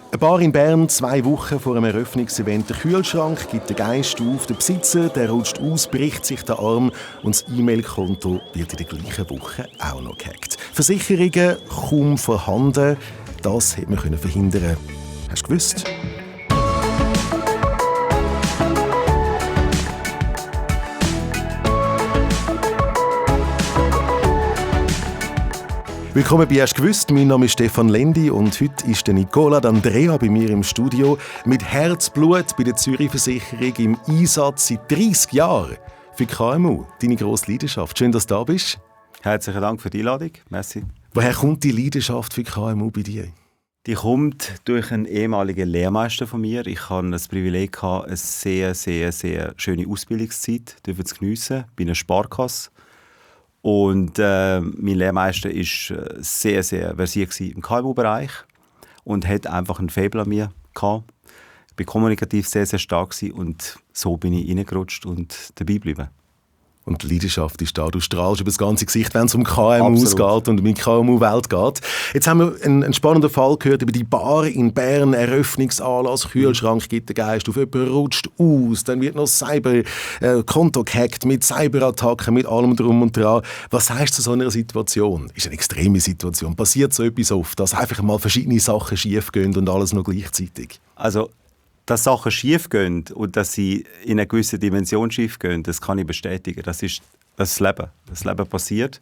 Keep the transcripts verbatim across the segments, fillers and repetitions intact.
Ein Bar in Bern, zwei Wochen vor einem Eröffnungsevent. Der Kühlschrank gibt den Geist auf, der Besitzer der rutscht aus, bricht sich den Arm und das E-Mail-Konto wird in der gleichen Woche auch noch gehackt. Versicherungen kaum vorhanden, das hätte man verhindern können. Hast du gewusst? Willkommen bei «Hast du gewusst?». Mein Name ist Stefan Lendi und heute ist der Nicola D'Andrea bei mir im Studio mit Herzblut bei der Zürich-Versicherung im Einsatz seit dreissig Jahren für K M U. Deine grosse Leidenschaft. Schön, dass du da bist. Herzlichen Dank für die Einladung. Merci. Woher kommt die Leidenschaft für K M U bei dir? Die kommt durch einen ehemaligen Lehrmeister von mir. Ich hatte das Privileg, eine sehr, sehr, sehr schöne Ausbildungszeit zu geniessen bei einer Sparkasse. Und äh, mein Lehrmeister war sehr, sehr versiert im K M U-Bereich und hatte einfach ein Faible an mir gehabt. Ich war kommunikativ sehr, sehr stark und so bin ich reingerutscht und dabei geblieben. Und die Leidenschaft ist da. Du strahlst über das ganze Gesicht, wenn es um K M Us geht und um die K M U-Welt geht. Jetzt haben wir einen, einen spannenden Fall gehört über die Bar in Bern, Eröffnungsanlass, Kühlschrank gibt den Geist auf, jemand rutscht aus, dann wird noch Cyber-Konto äh, gehackt mit Cyberattacken, mit allem drum und dran. Was heißt zu so einer Situation? Ist eine extreme Situation. Passiert so etwas oft, dass einfach mal verschiedene Sachen schief gehen und alles noch gleichzeitig? Also dass Sachen schief gehen und dass sie in einer gewissen Dimension schief gehen, das kann ich bestätigen. Das ist das Leben. Das Leben passiert.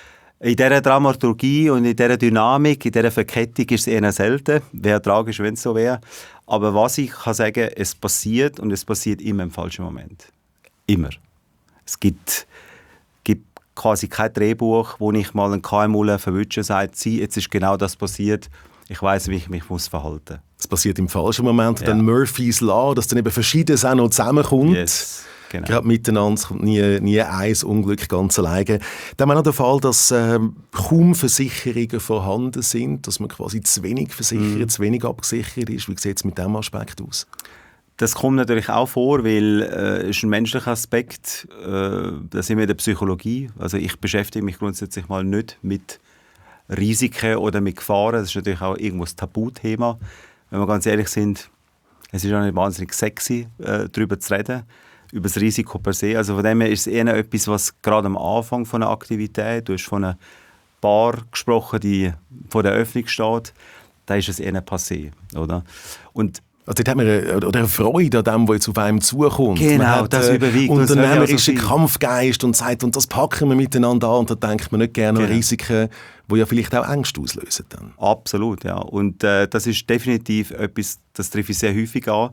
In dieser Dramaturgie und in dieser Dynamik, in dieser Verkettung ist es eher selten. Wäre tragisch, wenn es so wäre. Aber was ich kann sagen, es passiert und es passiert immer im falschen Moment. Immer. Es gibt, gibt quasi kein Drehbuch, wo ich mal einen K M U verwünsche und sage, jetzt ist genau das passiert. Ich weiss, wie ich mich muss verhalten muss. Es passiert im falschen Moment, ja. Dann Murphy's Law, dass dann eben Verschiedenes auch noch zusammenkommt. Yes, genau. Gerade miteinander kommt nie, nie ein Unglück ganz alleine. Dann haben wir noch den Fall, dass äh, kaum Versicherungen vorhanden sind, dass man quasi zu wenig versichert, mm. zu wenig abgesichert ist. Wie sieht es mit diesem Aspekt aus? Das kommt natürlich auch vor, weil es äh, ist ein menschlicher Aspekt. Äh, da sind wir in der Psychologie. Also ich beschäftige mich grundsätzlich mal nicht mit Risiken oder mit Gefahren. Das ist natürlich auch irgendwo ein Tabuthema. Wenn wir ganz ehrlich sind, es ist auch nicht wahnsinnig sexy, äh, darüber zu reden, über das Risiko per se. Also von dem her ist es eher etwas, was gerade am Anfang von einer Aktivität, du hast von einer Bar gesprochen, die vor der Öffnung steht, da ist es eher passé, oder? Und also dort hat man eine, oder eine Freude an dem, was jetzt auf einem zukommt. Genau, man hat, das überwiegt. Unternehmerischen also Kampfgeist und sagt, und das packen wir miteinander an. Und da denkt man nicht gerne genau. an Risiken, die ja vielleicht auch Ängste auslösen. Dann. Absolut, ja. Und äh, das ist definitiv etwas, das treffe ich sehr häufig an.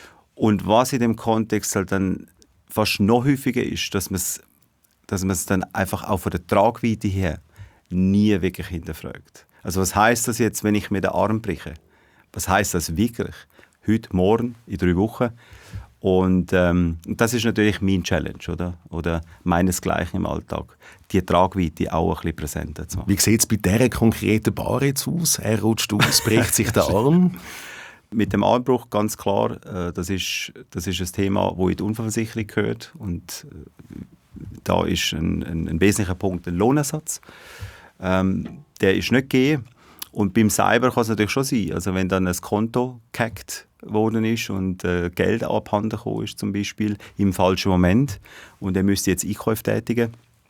Und was in dem Kontext halt dann fast noch häufiger ist, dass man es dass man es dann einfach auch von der Tragweite her nie wirklich hinterfragt. Also was heisst das jetzt, wenn ich mir den Arm breche? Was heisst das wirklich? Heute, morgen, in drei Wochen. Und ähm, das ist natürlich mein Challenge, oder? Oder meinesgleichen im Alltag. Die Tragweite auch ein bisschen präsenter zu machen. Wie sieht es bei dieser konkreten Bar jetzt aus? Er rutscht aus, bricht sich der Arm? Mit dem Armbruch ganz klar, äh, das, ist, das ist ein Thema, das in die Unfallversicherung gehört. Und äh, da ist ein, ein, ein wesentlicher Punkt ein Lohnersatz. Ähm, der ist nicht gegeben. Und beim Cyber kann es natürlich schon sein. Also wenn dann ein Konto gehackt worden ist und äh, Geld abhanden gekommen ist, zum Beispiel im falschen Moment, und er müsste jetzt Einkäufe tätigen,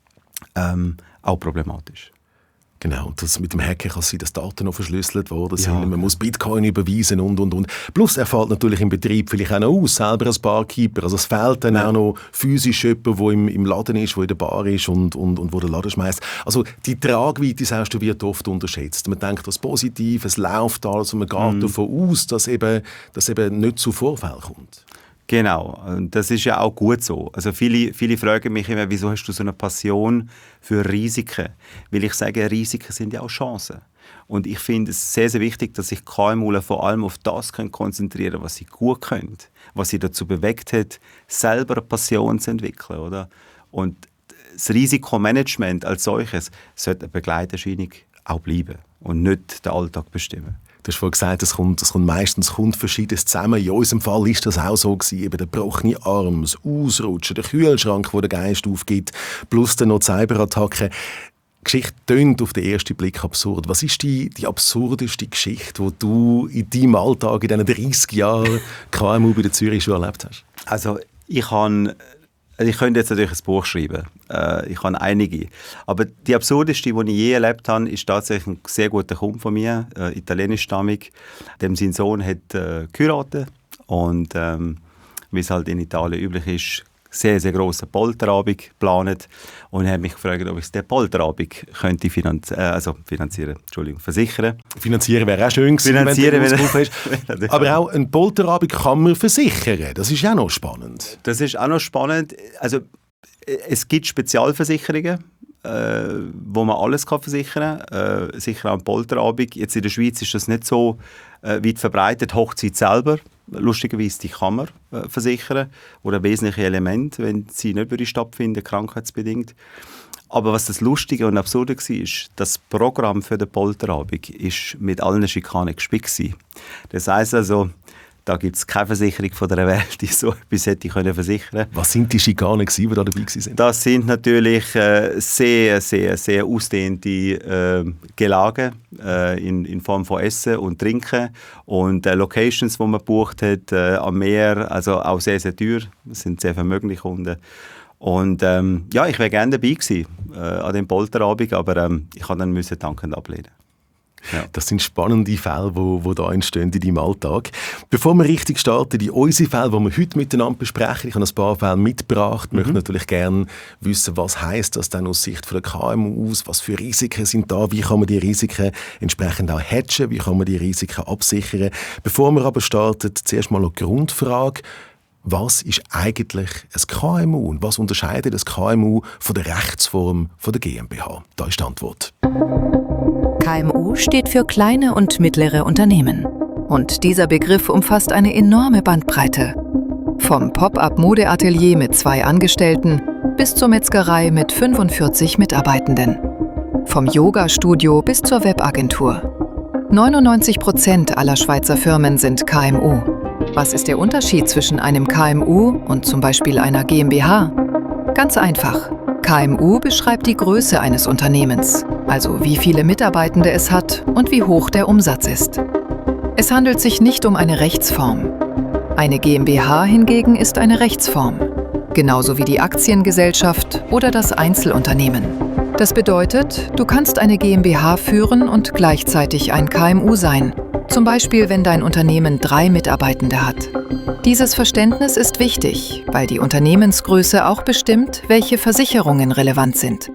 ähm, auch problematisch. Genau, und das mit dem Hacken kann es sein, dass Daten noch verschlüsselt worden sind. Ja. Man muss Bitcoin überweisen und, und, und. Plus er fällt natürlich im Betrieb vielleicht auch noch aus, selber als Barkeeper. Also es fehlt dann ja. auch noch physisch jemand, der im, im Laden ist, der in der Bar ist und, und, und wo den Laden schmeißt. Also die Tragweite, sagst du, wird oft unterschätzt. Man denkt, das Positive, es läuft alles und man geht mhm. davon aus, dass eben, dass eben nicht zu Vorfällen kommt. Genau, und das ist ja auch gut so. Also viele, viele fragen mich immer, wieso hast du so eine Passion für Risiken? Weil ich sage, Risiken sind ja auch Chancen. Und ich finde es sehr, sehr wichtig, dass sich K M U vor allem auf das konzentrieren können, was sie gut können, was sie dazu bewegt hat, selber eine Passion zu entwickeln. Oder? Und das Risikomanagement als solches sollte eine Begleiterscheinung auch bleiben und nicht den Alltag bestimmen. Du hast vorhin gesagt, es kommt, es kommt meistens kommt Verschiedenes zusammen. In unserem Fall war das auch so gewesen. Eben der gebrochene Arm, das Ausrutschen, der Kühlschrank, der den Geist aufgibt, plus dann noch die Cyberattacken. Geschichte tönt auf den ersten Blick absurd. Was ist die, die absurdeste Geschichte, die du in deinem Alltag, in diesen dreissig Jahren K M U bei der Zürich schon erlebt hast? Also ich habe, ich könnte jetzt natürlich ein Buch schreiben. Äh, ich habe einige. Aber die absurdeste, die ich je erlebt habe, ist tatsächlich ein sehr guter Kumpel von mir, äh, italienischstammig. Dem sein Sohn hat äh, geheiratet und ähm, wie es halt in Italien üblich ist, sehr, sehr grossen Polterabend geplant und er hat mich gefragt, ob ich den Polterabend könnte finanzi- äh, also finanzieren, Entschuldigung, versichern. Finanzieren wäre auch schön gewesen, finanzieren, wenn du ausgerufen hast. Aber auch einen Polterabend kann man versichern. Das ist auch noch spannend. Das ist auch noch spannend. Also es gibt Spezialversicherungen, äh, wo man alles kann versichern kann. Äh, sicher auch einen Polterabend. Jetzt in der Schweiz ist das nicht so äh, weit verbreitet. Hochzeit selber, lustigerweise, die kann man äh, versichern. Oder wesentliche Elemente, wenn sie nicht würde stattfinden, krankheitsbedingt. Aber was das Lustige und Absurde war, ist, das Programm für den Polterabend ist mit allen Schikanen gespickt war. Das heisst also, da gibt es keine Versicherung von der Welt, die so etwas hätte können versichern. Was sind die Schikanen, die da dabei waren? Das sind natürlich äh, sehr, sehr, sehr ausdehnte äh, Gelage äh, in, in Form von Essen und Trinken und äh, Locations, die man gebucht hat, äh, am Meer, also auch sehr, sehr teuer. Das sind sehr vermögende Kunden. Und ähm, ja, ich wäre gerne dabei gewesen äh, an dem Polterabend, aber ähm, ich musste dann müssen dankend ablehnen. Ja. Das sind spannende Fälle, die, die da entstehen in deinem Alltag. Bevor wir richtig starten, in unsere Fälle, die wir heute miteinander besprechen, ich habe ein paar Fälle mitgebracht, mhm. möchte natürlich gerne wissen, was heisst das denn aus Sicht der K M U aus, was für Risiken sind da, wie kann man die Risiken entsprechend auch hedgen, wie kann man die Risiken absichern. Bevor wir aber starten, zuerst mal noch die Grundfrage. Was ist eigentlich ein K M U und was unterscheidet das K M U von der Rechtsform von der GmbH? Da ist die Antwort. K M U steht für kleine und mittlere Unternehmen. Und dieser Begriff umfasst eine enorme Bandbreite. Vom Pop-up-Modeatelier mit zwei Angestellten bis zur Metzgerei mit fünfundvierzig Mitarbeitenden. Vom Yoga-Studio bis zur Webagentur. neunundneunzig Prozent aller Schweizer Firmen sind K M U. Was ist der Unterschied zwischen einem K M U und zum Beispiel einer GmbH? Ganz einfach. K M U beschreibt die Größe eines Unternehmens, also wie viele Mitarbeitende es hat und wie hoch der Umsatz ist. Es handelt sich nicht um eine Rechtsform. Eine GmbH hingegen ist eine Rechtsform, genauso wie die Aktiengesellschaft oder das Einzelunternehmen. Das bedeutet, du kannst eine GmbH führen und gleichzeitig ein K M U sein, zum Beispiel wenn dein Unternehmen drei Mitarbeitende hat. Dieses Verständnis ist wichtig, weil die Unternehmensgröße auch bestimmt, welche Versicherungen relevant sind.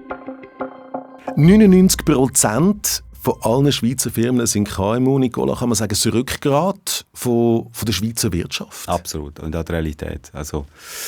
neunundneunzig Prozent von allen Schweizer Firmen sind K M U. Nicola, kann man sagen, das Rückgrat von, von der Schweizer Wirtschaft? Absolut, und auch die Realität. Also,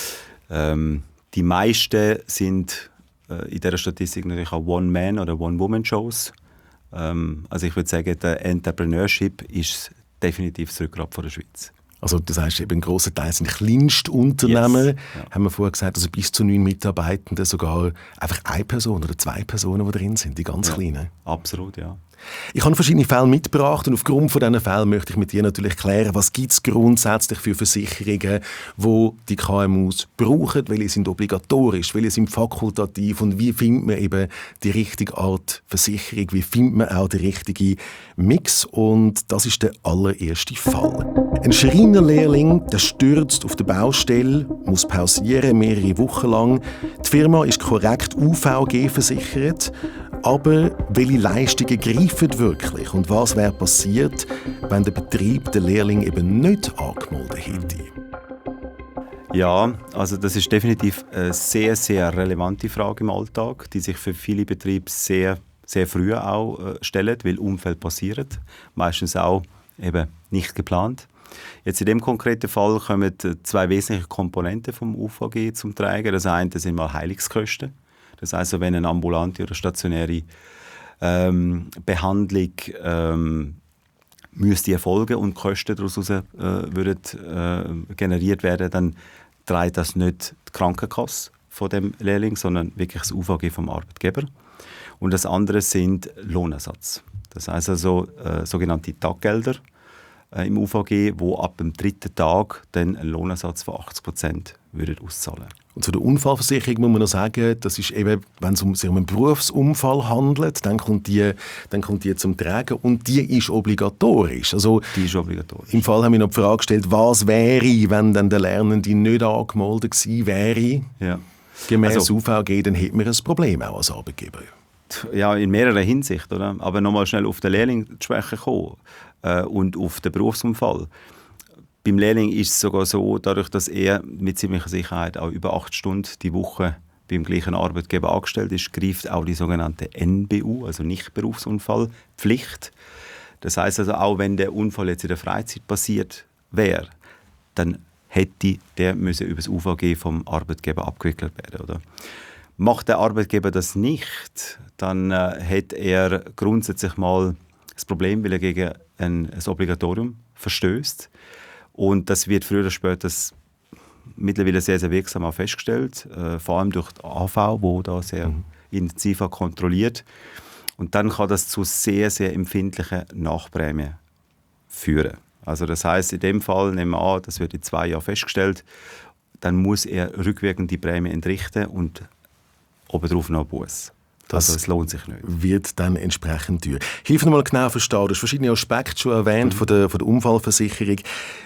ähm, die meisten sind äh, in dieser Statistik natürlich auch One-Man- oder One-Woman-Shows. Ähm, also ich würde sagen, der Entrepreneurship ist definitiv das Rückgrat von der Schweiz. Also das heisst, eben ein grosser Teil sind Kleinstunternehmen, yes. ja. haben wir vorher gesagt, also bis zu neun Mitarbeitenden, sogar einfach eine Person oder zwei Personen, die drin sind, die ganz ja. kleinen. Absolut, ja. Ich habe verschiedene Fälle mitgebracht und aufgrund von diesen Fällen möchte ich mit dir natürlich klären, was gibt es grundsätzlich für Versicherungen, die die K M Us brauchen, welche sind obligatorisch, welche sind fakultativ und wie findet man eben die richtige Art Versicherung, wie findet man auch den richtigen Mix, und das ist der allererste Fall. Ein Schreinerlehrling, der stürzt auf der Baustelle, muss pausieren, mehrere Wochen lang. Die Firma ist korrekt U V G versichert, aber welche Leistungen greifen wirklich und was wäre passiert, wenn der Betrieb den Lehrling eben nicht angemeldet hätte? Ja, also das ist definitiv eine sehr, sehr relevante Frage im Alltag, die sich für viele Betriebe sehr, sehr früh auch äh, stellen, weil Unfälle passieren, meistens auch eben nicht geplant. Jetzt in dem konkreten Fall kommen zwei wesentliche Komponenten vom U V G zum Tragen. Das eine sind mal Heilungskosten. Das heisst, also, wenn eine ambulante oder stationäre ähm, Behandlung ähm, müsste erfolgen und Kosten daraus äh, würden, äh, generiert werden, dann trägt das nicht die Krankenkasse von dem Lehrling, sondern wirklich das U V G vom Arbeitgeber. Und das andere sind Lohnersatz. Das heisst also äh, sogenannte Taggelder äh, im U V G, wo ab dem dritten Tag dann einen Lohnersatz von achtzig Prozent würden auszahlen. Und zu der Unfallversicherung muss man noch sagen, das ist eben, wenn es um, sich um einen Berufsunfall handelt, dann kommt, die, dann kommt die zum Tragen und die ist obligatorisch. Also, die ist obligatorisch. Im Fall haben wir noch die Frage gestellt, was wäre, wenn dann der Lernende nicht angemeldet gewesen wäre, ja. gemäß also, U V G, dann hätten wir ein Problem auch als Arbeitgeber. Ja, in mehrerer Hinsicht. Oder? Aber nochmal schnell auf den Lehrling zu sprechen kommen äh, und auf den Berufsunfall. Beim Lehrling ist es sogar so, dadurch, dass er mit ziemlicher Sicherheit auch über acht Stunden die Woche beim gleichen Arbeitgeber angestellt ist, greift auch die sogenannte N B U, also Nicht-Berufsunfallpflicht. Das heißt also, auch wenn der Unfall jetzt in der Freizeit passiert wäre, dann hätte der müssen über das U V G vom Arbeitgeber abgewickelt werden, oder? Macht der Arbeitgeber das nicht, dann äh, hat er grundsätzlich mal das Problem, weil er gegen ein, ein Obligatorium verstößt. Und das wird früher oder später mittlerweile sehr, sehr wirksam auch festgestellt, äh, vor allem durch die A V, wo da sehr mhm. intensiv kontrolliert. Und dann kann das zu sehr, sehr empfindlichen Nachprämien führen. Also das heisst, in dem Fall, nehmen wir an, das wird in zwei Jahren festgestellt, dann muss er rückwirkend die Prämie entrichten und obendrauf noch Buß. Das also es lohnt sich nicht. Wird dann entsprechend teuer. Hilf mir mal genau verstehen, du hast verschiedene Aspekte schon erwähnt mhm. von, der, von der Unfallversicherung.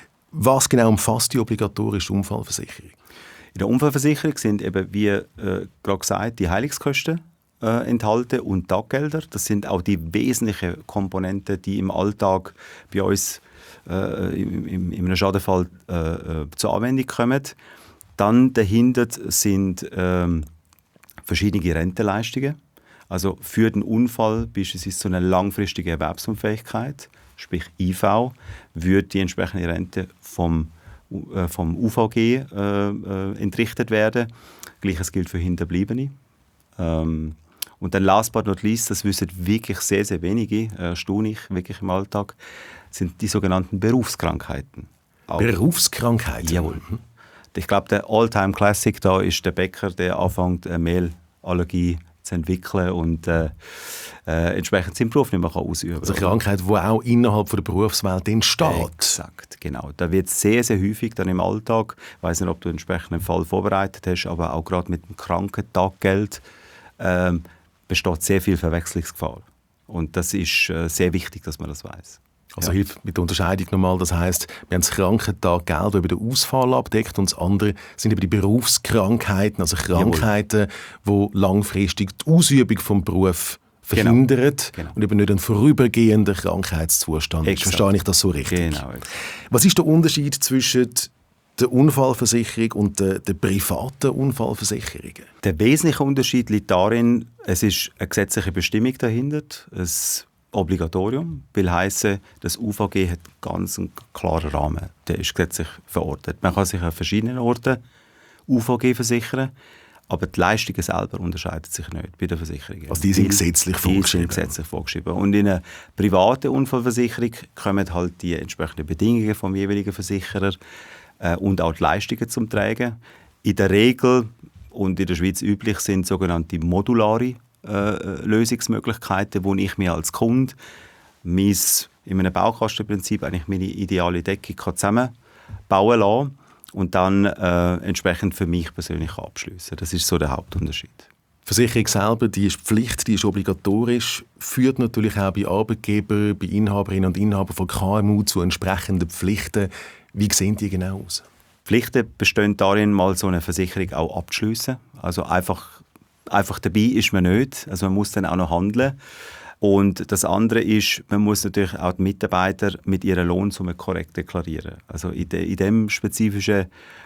Was genau umfasst die obligatorische Unfallversicherung? In der Unfallversicherung sind eben, wie äh, gerade gesagt, die Heilungskosten äh, enthalten und Taggelder. Das sind auch die wesentlichen Komponenten, die im Alltag bei uns äh, im, im, in einem Schadenfall äh, zur Anwendung kommen. Dann dahinter sind äh, verschiedene Rentenleistungen. Also für den Unfall beispielsweise so eine langfristige Erwerbsunfähigkeit, sprich I V, würde die entsprechende Rente vom, äh, vom U V G äh, äh, entrichtet werden. Gleiches gilt für Hinterbliebene. Ähm, und dann last but not least, das wissen wirklich sehr, sehr wenige, äh, staune ich wirklich im Alltag, sind die sogenannten Berufskrankheiten. Auch. Berufskrankheiten? Jawohl. Ich glaube, der All-Time-Classic da ist der Bäcker, der anfängt, eine Mehlallergie zu entwickeln und äh, äh, entsprechend seinen Beruf nicht mehr ausüben kann. Also eine Krankheit, die auch innerhalb der Berufswelt entsteht. Exakt, genau. Da wird sehr, sehr häufig dann im Alltag, ich weiss nicht, ob du einen entsprechenden Fall vorbereitet hast, aber auch gerade mit dem Krankentaggeld ähm, besteht sehr viel Verwechslungsgefahr. Und das ist äh, sehr wichtig, dass man das weiss. Also ja. hilft mit der Unterscheidung nochmal, das heisst, wir haben das Krankentaggeld, das über den Ausfall abdeckt, und das andere sind eben die Berufskrankheiten, also Krankheiten, Jawohl. die langfristig die Ausübung des Berufs verhindern genau. Genau. und eben nicht ein vorübergehender Krankheitszustand ist. Verstehe ich das so richtig? Genau. Was ist der Unterschied zwischen der Unfallversicherung und der, der privaten Unfallversicherung? Der wesentliche Unterschied liegt darin, es ist eine gesetzliche Bestimmung dahinter, es Obligatorium, will heissen, das U V G hat ganz einen klaren Rahmen. Der ist gesetzlich verordnet. Man kann sich an verschiedenen Orten U V G versichern, aber die Leistungen selber unterscheiden sich nicht bei der Versicherung. Also die sind gesetzlich vorgeschrieben? Die sind gesetzlich vorgeschrieben. Und in einer privaten Unfallversicherung kommen halt die entsprechenden Bedingungen vom jeweiligen Versicherer äh, und auch die Leistungen zum Tragen. In der Regel und in der Schweiz üblich sind sogenannte modulare Äh, Lösungsmöglichkeiten, wo ich mir als Kunde mein, in einem Baukastenprinzip eigentlich meine ideale Decke kann zusammenbauen lassen und dann äh, entsprechend für mich persönlich abschliessen. Das ist so der Hauptunterschied. Die Versicherung selber, die ist Pflicht, die ist obligatorisch, führt natürlich auch bei Arbeitgebern, bei Inhaberinnen und Inhabern von K M U zu entsprechenden Pflichten. Wie sehen die genau aus? Pflichten bestehen darin, mal so eine Versicherung auch abzuschliessen. Also einfach Einfach dabei ist man nicht, also man muss dann auch noch handeln. Und das andere ist, man muss natürlich auch die Mitarbeiter mit ihrer Lohnsumme korrekt deklarieren. Also in, de, in dem spezifischen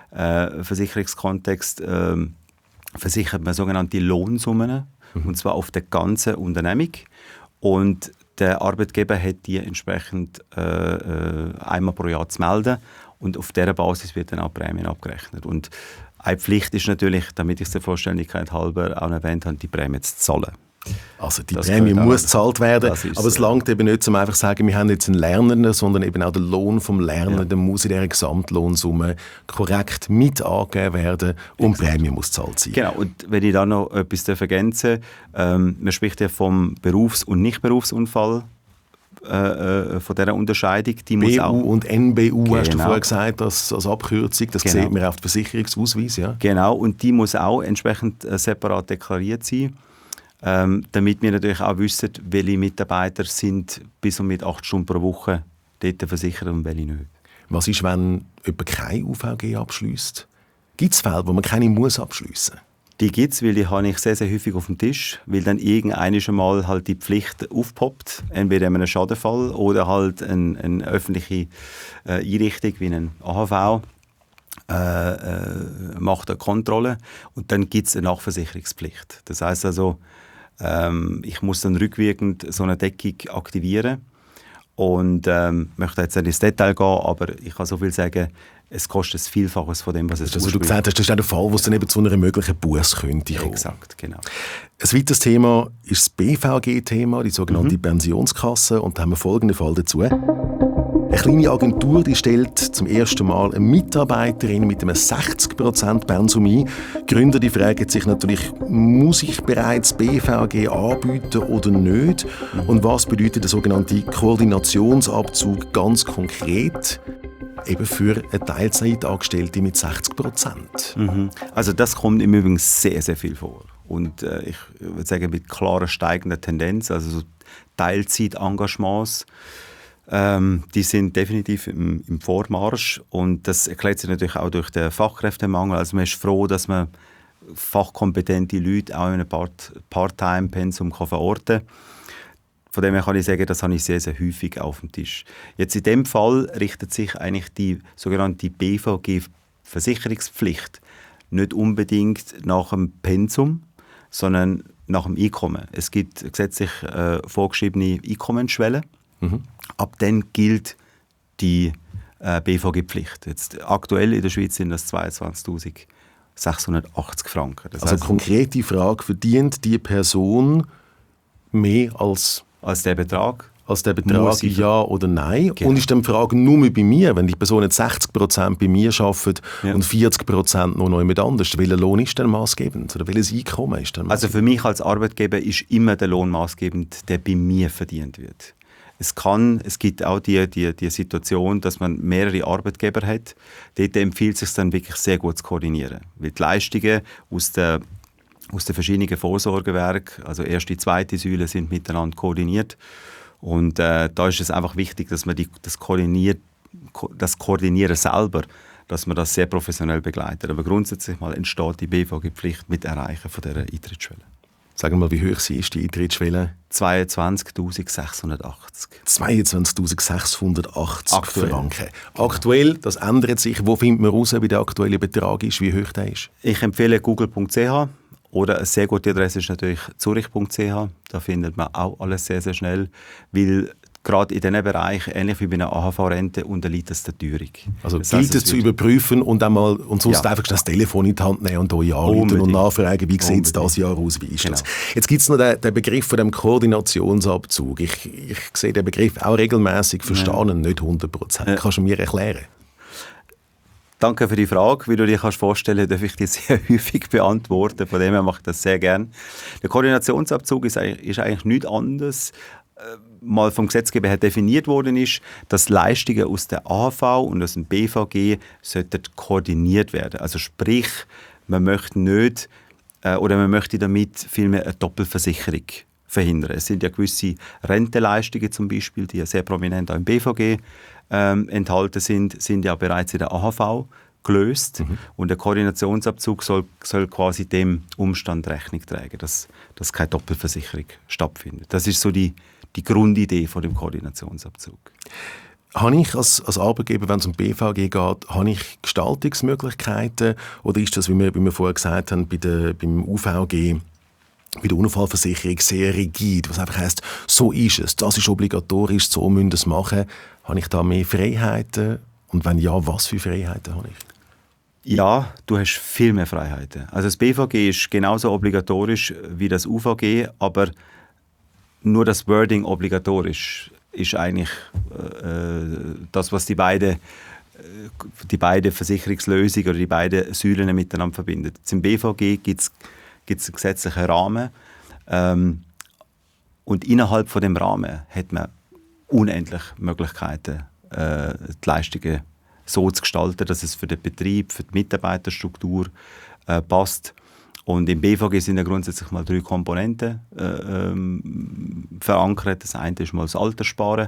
äh, Versicherungskontext äh, versichert man sogenannte Lohnsummen, mhm. und zwar auf der ganzen Unternehmung. Und der Arbeitgeber hat die entsprechend äh, äh, einmal pro Jahr zu melden und auf dieser Basis wird dann auch Prämien abgerechnet. Und eine Pflicht ist natürlich, damit ich es der Vollständigkeit halber auch erwähnt habe, die Prämie zu zahlen. Also die das Prämie muss gezahlt werden, aber es so. langt eben nicht, um einfach zu sagen, wir haben jetzt einen Lernenden, sondern eben auch der Lohn vom Lernenden ja. muss in dieser Gesamtlohnsumme korrekt mit angegeben werden und die Prämie muss gezahlt sein. Genau, und wenn ich da noch etwas ergänzen darf, ähm, man spricht ja vom Berufs- und Nicht-Berufsunfall äh, von dieser Unterscheidung. Die muss B U auch, und N B U, genau. hast du vorher gesagt, als, als Abkürzung. Das genau. sieht man auf dem Versicherungsausweis. Ja? Genau, und die muss auch entsprechend äh, separat deklariert sein, ähm, damit wir natürlich auch wissen, welche Mitarbeiter sind bis und mit acht Stunden pro Woche dort versichert und welche nicht. Was ist, wenn jemand kein U V G abschliesst? Gibt es Fälle, wo man keine muss abschliessen muss? Die gibt es, weil die habe ich sehr, sehr häufig auf dem Tisch, weil dann irgendeines Mal halt die Pflicht aufpoppt, entweder in einem Schadenfall oder halt eine, eine öffentliche äh, Einrichtung wie ein A H V äh, äh, macht eine Kontrolle und dann gibt es eine Nachversicherungspflicht. Das heisst also, ähm, ich muss dann rückwirkend so eine Deckung aktivieren und ähm, möchte jetzt nicht ins Detail gehen, aber ich kann so viel sagen, es kostet das Vielfaches von dem, was es also, du gesagt hast, das ist auch der Fall, wo es dann eben zu einer möglichen Busse könnte kommen. Exakt, genau. Ein weiteres Thema ist das B V G-Thema, die sogenannte mhm. Pensionskasse. Und da haben wir folgenden Fall dazu. Eine kleine Agentur die stellt zum ersten Mal eine Mitarbeiterin mit einem sechzig Prozent Pensum ein. Gründer die fragen sich natürlich, muss ich bereits B V G anbieten oder nicht? Und was bedeutet der sogenannte Koordinationsabzug ganz konkret? Eben für eine Teilzeitangestellte mit sechzig Prozent. Mhm. Also das kommt im Übrigen sehr, sehr viel vor. Und äh, ich würde sagen, mit klarer steigender Tendenz, also so Teilzeitengagements, ähm, die sind definitiv im, im Vormarsch. Und das erklärt sich natürlich auch durch den Fachkräftemangel. Also man ist froh, dass man fachkompetente Leute auch in einem Part- Part-Time-Pensum verorten kann. Von dem her kann ich sagen, das habe ich sehr, sehr häufig auf dem Tisch. Jetzt in dem Fall richtet sich eigentlich die sogenannte B V G-Versicherungspflicht nicht unbedingt nach dem Pensum, sondern nach dem Einkommen. Es gibt gesetzlich äh, vorgeschriebene Einkommensschwellen. Mhm. Ab dann gilt die äh, B V G-Pflicht. Jetzt, aktuell in der Schweiz sind das zweiundzwanzigtausendsechshundertachtzig Franken. Das also heisst, konkrete Frage, verdient die Person mehr als... als der Betrag? Als der Betrag, ja oder nein. Genau. Und ist dann die Frage nur bei mir, wenn die Person jetzt sechzig Prozent bei mir arbeitet ja. und vierzig Prozent noch jemand anders, welcher Lohn ist denn maßgebend? Oder welches Einkommen ist denn Also für mich als Arbeitgeber ist immer der Lohn maßgebend, der bei mir verdient wird. Es kann, es gibt auch die, die, die Situation, dass man mehrere Arbeitgeber hat. Dort empfiehlt es sich dann wirklich sehr gut zu koordinieren. Weil die Leistungen aus der aus den verschiedenen Vorsorgewerken, also erste, zweite Säule, sind miteinander koordiniert. Und äh, da ist es einfach wichtig, dass man die, das, Koordinier, das Koordinieren selber, dass man das sehr professionell begleitet. Aber grundsätzlich mal entsteht die B V G-Pflicht mit Erreichen von dieser Eintrittsschwelle. Sagen wir mal, wie hoch sie ist, die Eintrittsschwelle? zweiundzwanzigtausendsechshundertachtzig. zweiundzwanzigtausendsechshundertachtzig Aktuell. Franken. Aktuell, das ändert sich. Wo findet man raus, wie der aktuelle Betrag ist, wie hoch der ist? Ich empfehle google punkt c h. Oder eine sehr gute Adresse ist natürlich zurich punkt c h. Da findet man auch alles sehr, sehr schnell, weil gerade in diesen Bereichen, ähnlich wie bei einer A H V-Rente, unterliegt es der Teuerung. Also das gilt heißt, es zu überprüfen und, einmal, und sonst ja. einfach das Telefon in die Hand nehmen und euch anrufen und nachfragen, wie sieht es das Jahr aus, wie ist genau. das? Jetzt gibt es noch den, den Begriff von dem Koordinationsabzug. Ich, ich sehe den Begriff auch regelmäßig, verstehe ihn ja. nicht hundert Prozent. Ja. Kannst du mir erklären? Danke für die Frage. Wie du dir kannst vorstellen, darf ich die sehr häufig beantworten. Von dem her mache ich das sehr gerne. Der Koordinationsabzug ist eigentlich, ist eigentlich nichts anderes, äh, mal vom Gesetzgeber her definiert worden ist, dass Leistungen aus der A H V und aus dem B V G sollten koordiniert werden. Also sprich, man möchte nicht äh, oder man möchte damit vielmehr eine Doppelversicherung verhindern. Es sind ja gewisse Rentenleistungen zum Beispiel, die ja sehr prominent auch im B V G ähm, enthalten sind, sind ja bereits in der A H V gelöst. Mhm. Und der Koordinationsabzug soll, soll quasi dem Umstand Rechnung tragen, dass, dass keine Doppelversicherung stattfindet. Das ist so die, die Grundidee von dem Koordinationsabzug. Habe ich als, als Arbeitgeber, wenn es um B V G geht, habe ich Gestaltungsmöglichkeiten oder ist das, wie wir, wie wir vorher gesagt haben, bei der, beim U V G bei der Unfallversicherung sehr rigid, was einfach heisst, so ist es, das ist obligatorisch, so müssen wir es machen. Habe ich da mehr Freiheiten? Und wenn ja, was für Freiheiten habe ich? Ja, du hast viel mehr Freiheiten. Also das B V G ist genauso obligatorisch wie das U V G, aber nur das Wording obligatorisch ist eigentlich äh, das, was die beiden die beide Versicherungslösungen oder die beiden Säulen miteinander verbindet. Im B V G gibt es gibt es einen gesetzlichen Rahmen ähm, und innerhalb von dem Rahmen hat man unendlich Möglichkeiten, äh, die Leistungen so zu gestalten, dass es für den Betrieb, für die Mitarbeiterstruktur äh, passt. Und im B V G sind ja grundsätzlich mal drei Komponenten äh, ähm, verankert. Das eine ist mal das Alterssparen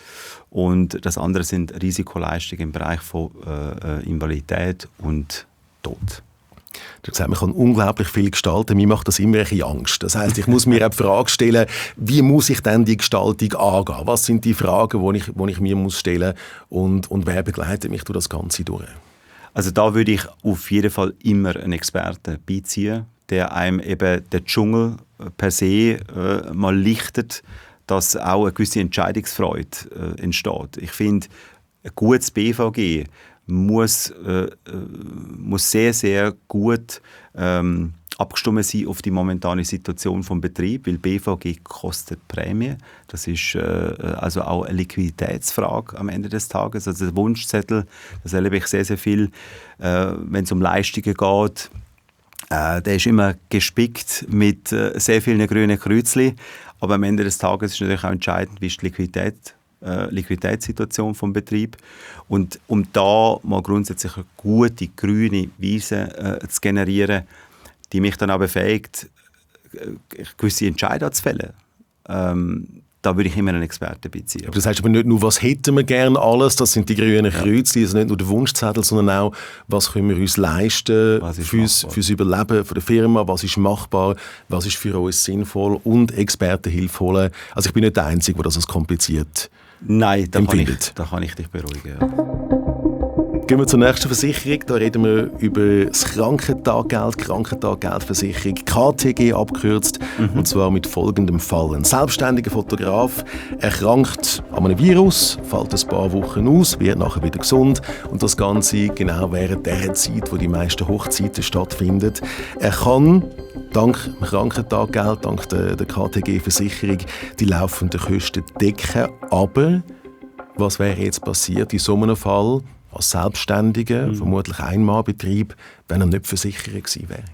und das andere sind Risikoleistungen im Bereich von äh, Invalidität und Tod. Du hast gesagt, man kann unglaublich viel gestalten. Mir macht das immer ein bisschen Angst. Das heisst, ich muss mir auch die Frage stellen, wie muss ich denn die Gestaltung angehen? Was sind die Fragen, die ich, die ich mir muss stellen muss? Und, und wer begleitet mich durch das Ganze durch? Also da würde ich auf jeden Fall immer einen Experten beiziehen, der einem eben den Dschungel per se äh, mal lichtet, dass auch eine gewisse Entscheidungsfreude äh, entsteht. Ich finde, ein gutes B V G muss, äh, muss sehr, sehr gut ähm, abgestimmt sein auf die momentane Situation des Betriebs, weil B V G kostet Prämie. Das ist äh, also auch eine Liquiditätsfrage am Ende des Tages. Also der Wunschzettel, das erlebe ich sehr, sehr viel, äh, wenn es um Leistungen geht. Äh, der ist immer gespickt mit äh, sehr vielen grünen Kreuzchen. Aber am Ende des Tages ist natürlich auch entscheidend, wie ist die Liquidität Äh, Liquiditätssituation vom Betrieb. Und um da mal grundsätzlich eine gute grüne Wiese äh, zu generieren, die mich dann auch befähigt, äh, gewisse Entscheidungen zu fällen. Ähm, da würde ich immer einen Experten beziehen. Aber das heißt aber nicht nur, was hätten wir gerne alles, das sind die grünen Kreuzchen, also nicht nur der Wunschzettel, sondern auch, was können wir uns leisten fürs, fürs Überleben von der Firma, was ist machbar, was ist für uns sinnvoll und Expertenhilfe holen. Also ich bin nicht der Einzige, der das als kompliziert Nein, da kann, ich, da kann ich dich beruhigen. Ja. Gehen wir zur nächsten Versicherung. Da reden wir über das Krankentaggeld, Krankentaggeldversicherung, K T G abgekürzt. Mhm. Und zwar mit folgendem Fall. Ein selbstständiger Fotograf erkrankt an einem Virus, fällt ein paar Wochen aus, wird nachher wieder gesund. Und das Ganze genau während der Zeit, wo die meisten Hochzeiten stattfinden. Er kann dank dem Krankentaggeld, dank der, der K T G-Versicherung, die laufenden Kosten decken. Aber was wäre jetzt passiert in so einem Fall? Als Selbstständiger, mhm. vermutlich Einmalbetrieb, wenn er nicht versichert gewesen wäre?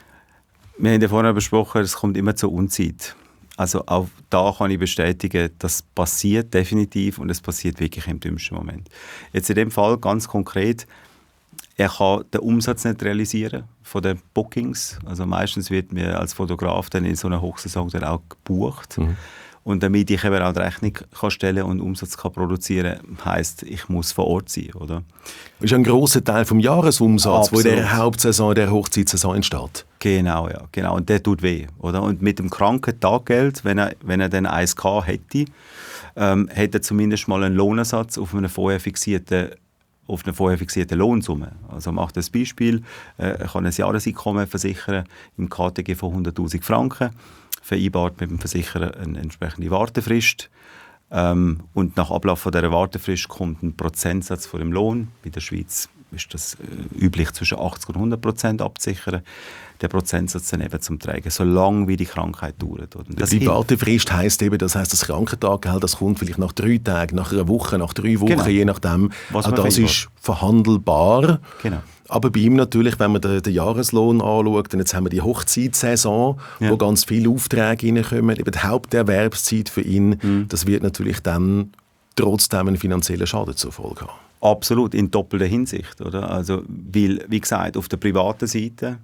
Wir haben ja vorhin besprochen, es kommt immer zur Unzeit. Also auch da kann ich bestätigen, das passiert definitiv und es passiert wirklich im dümmsten Moment. Jetzt in dem Fall ganz konkret, er kann den Umsatz nicht realisieren von den Bookings. Also meistens wird mir als Fotograf dann in so einer Hochsaison dann auch gebucht. Mhm. Und damit ich eben auch die Rechnung kann stellen und Umsatz kann produzieren kann, heisst, ich muss vor Ort sein. Oder? Das ist ein grosser Teil vom Jahresumsatz, der in der Hauptsaison, der Hochzeitssaison entsteht. Genau, ja. Genau. Und der tut weh. Oder? Und mit dem Krankentaggeld, wenn er, wenn er dann eins gehabt hätte, ähm, hätte er zumindest mal einen Lohnersatz auf einer vorher fixierten auf eine vorher fixierte Lohnsumme. Also macht das Beispiel, äh, er kann ein Jahreseinkommen versichern im K T G von hunderttausend Franken, vereinbart mit dem Versicherer eine entsprechende Wartefrist. Ähm, und nach Ablauf von dieser Wartefrist kommt ein Prozentsatz von dem Lohn. In der Schweiz ist das äh, üblich, zwischen achtzig und hundert Prozent abzusichern. Der Prozentsatz dann eben zum Tragen, solange wie die Krankheit dauert. Und das die Wartefrist heisst eben, das heisst, das Krankentaggeld, das kommt vielleicht nach drei Tagen, nach einer Woche, nach drei Wochen, genau. Je nachdem. Was auch das ist verhandelbar. Genau. Aber bei ihm natürlich, wenn man den, den Jahreslohn anschaut, und jetzt haben wir die Hochzeitssaison, ja. wo ganz viele Aufträge reinkommen, eben die Haupterwerbszeit für ihn, mhm. das wird natürlich dann trotzdem einen finanziellen Schaden zur Folge haben. Absolut, in doppelter Hinsicht. Oder? Also, weil, wie gesagt, auf der privaten Seite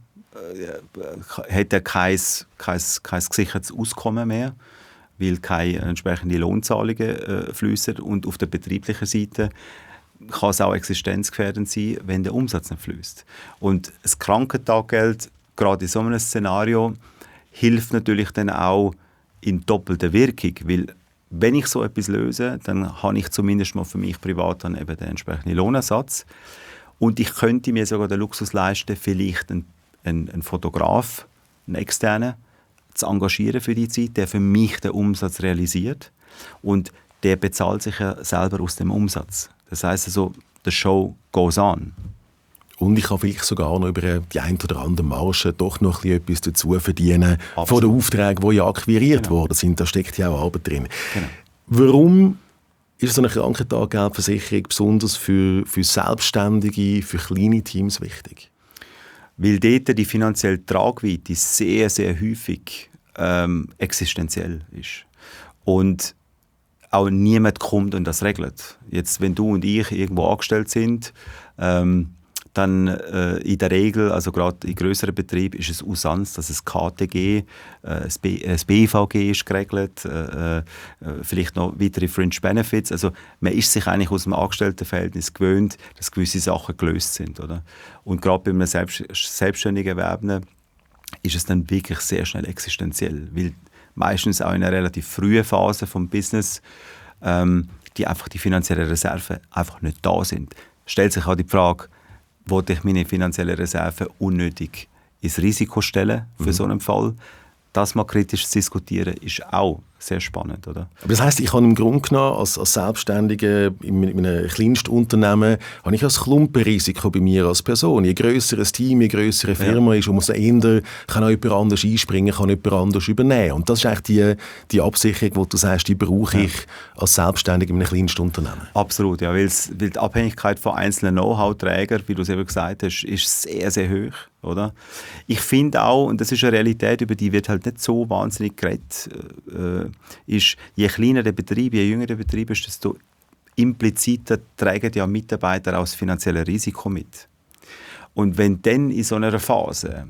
äh, hat er kein, kein, kein gesichertes Auskommen mehr, weil keine entsprechenden Lohnzahlungen äh, fließen. Und auf der betrieblichen Seite kann es auch existenzgefährdend sein, wenn der Umsatz nicht fließt. Und das Krankentaggeld, gerade in so einem Szenario, hilft natürlich dann auch in doppelter Wirkung, weil wenn ich so etwas löse, dann habe ich zumindest mal für mich privat dann eben den entsprechenden Lohnersatz. Und ich könnte mir sogar den Luxus leisten, vielleicht einen, einen, einen Fotograf, einen externen, zu engagieren für die Zeit, der für mich den Umsatz realisiert. Und der bezahlt sich ja selber aus dem Umsatz. Das heisst also, the show goes on. Und ich kann vielleicht sogar noch über die ein oder andere Marge doch noch etwas dazu verdienen. Absolut. Von den Aufträgen, die ja akquiriert genau. worden sind. Da steckt ja auch Arbeit drin. Genau. Warum ist so eine Krankentaggeldversicherung besonders für, für Selbstständige, für kleine Teams wichtig? Weil dort die finanzielle Tragweite sehr, sehr häufig ähm, existenziell ist. Und auch niemand kommt und das regelt. Jetzt, wenn du und ich irgendwo angestellt sind, ähm, dann äh, in der Regel, also gerade in grösseren Betrieben, ist es Usanz, dass es K T G, äh, das, B, äh, das B V G ist geregelt, äh, äh, vielleicht noch weitere Fringe Benefits. Also man ist sich eigentlich aus dem Angestelltenverhältnis gewöhnt, dass gewisse Sachen gelöst sind. Oder? Und gerade bei einem selbst, selbstständigen Erwerbenden ist es dann wirklich sehr schnell existenziell, weil meistens auch in einer relativ frühen Phase vom Business ähm, die einfach die finanziellen Reserven einfach nicht da sind. Stellt sich auch die Frage, wollte ich meine finanziellen Reserven unnötig ins Risiko stellen für mhm. so einen Fall? Das mal kritisch zu diskutieren, ist auch sehr spannend, oder? Aber das heisst, ich habe im Grunde genommen als, als Selbstständiger in, in einem Kleinstunternehmen habe ich ein Klumpenrisiko bei mir als Person. Je grösser ein Team, je grösser eine Firma ja. ist, muss eher, kann auch jemand anders einspringen, kann jemand anders übernehmen. Und das ist eigentlich die, die Absicherung, wo du sagst, die brauche ich ja. als Selbstständiger in einem Kleinstunternehmen. Absolut, ja, weil die Abhängigkeit von einzelnen Know-how-Trägern, wie du es eben gesagt hast, ist sehr, sehr hoch. Oder? Ich finde auch, und das ist eine Realität, über die wird halt nicht so wahnsinnig geredet, äh, ist, je kleiner der Betrieb, je jünger der Betrieb ist, desto impliziter tragen ja Mitarbeiter auch das finanzielle Risiko mit. Und wenn dann in so einer Phase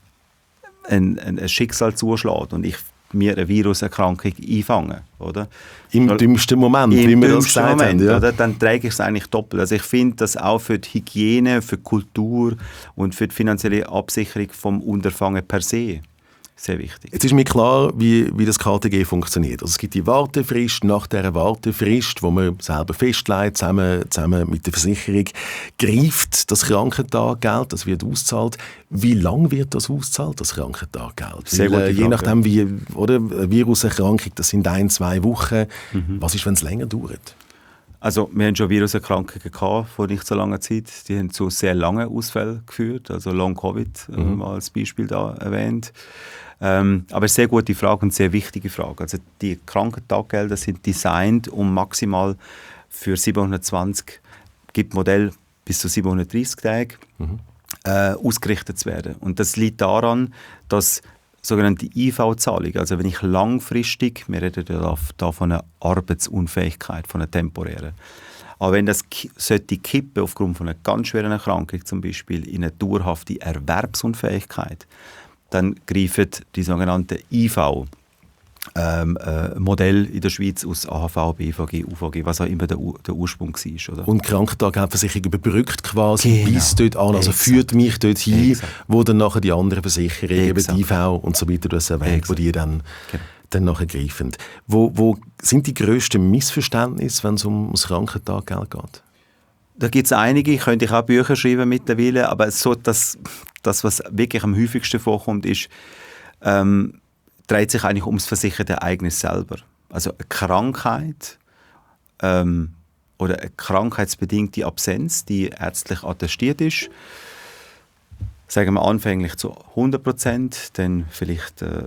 ein, ein, ein Schicksal zuschlägt und ich mir eine Viruserkrankung einfangen, oder? Im dümmsten Moment, Im wie wir das gesagt Moment, haben. Ja. Oder? Dann trage ich es eigentlich doppelt. Also ich finde, dass auch für die Hygiene, für die Kultur und für die finanzielle Absicherung vom Unterfangen per se sehr wichtig. Jetzt ist mir klar, wie, wie das K T G funktioniert. Also es gibt die Wartefrist, nach dieser Wartefrist, wo man selber festlegt, zusammen, zusammen mit der Versicherung, greift das Krankentaggeld, das wird ausgezahlt. Wie lange wird das ausgezahlt, das Krankentaggeld? Sehr Weil, gute äh, je Frage, nachdem, wie, oder, eine Viruserkrankung, das sind ein, zwei Wochen. Mhm. Was ist, wenn es länger dauert? Also wir haben schon Viruserkrankungen gehabt vor nicht so langer Zeit. Die haben zu sehr langen Ausfällen geführt, also Long-Covid mhm. äh, mal als Beispiel da erwähnt. Ähm, aber eine sehr gute Frage und sehr wichtige Frage. Also die Krankentaggelder sind designt, um maximal für siebenhundertzwanzig, gibt Modell bis zu siebenhundertdreissig Tage, mhm. äh, ausgerichtet zu werden. Und das liegt daran, dass sogenannte I V-Zahlung, also wenn ich langfristig, wir reden da von einer Arbeitsunfähigkeit, von einer temporären, aber wenn das sollte kippen aufgrund von einer ganz schweren Erkrankung, zum Beispiel in eine dauerhafte Erwerbsunfähigkeit, dann greifen die sogenannten I V ähm, äh, Modell in der Schweiz aus A H V, B V G, U V G, was auch immer der, der Ursprung war. Oder? Und die Krankentaggeldversicherung überbrückt quasi genau. bis dort an, also Exakt. führt mich dort hin, Exakt. wo dann nachher die anderen Versicherungen, eben die I V und so weiter, du hast erwähnt, wo die dann, genau. dann nachher greifen. Wo, wo sind die grössten Missverständnisse, wenn es um das Krankentaggeld geht? Da gibt es einige, könnte ich auch Bücher schreiben mittlerweile, aber so das, das, was wirklich am häufigsten vorkommt, ist, ähm, dreht sich eigentlich ums versicherte Ereignis selber. Also eine Krankheit ähm, oder eine krankheitsbedingte Absenz, die ärztlich attestiert ist, sagen wir anfänglich zu hundert Prozent, dann vielleicht äh,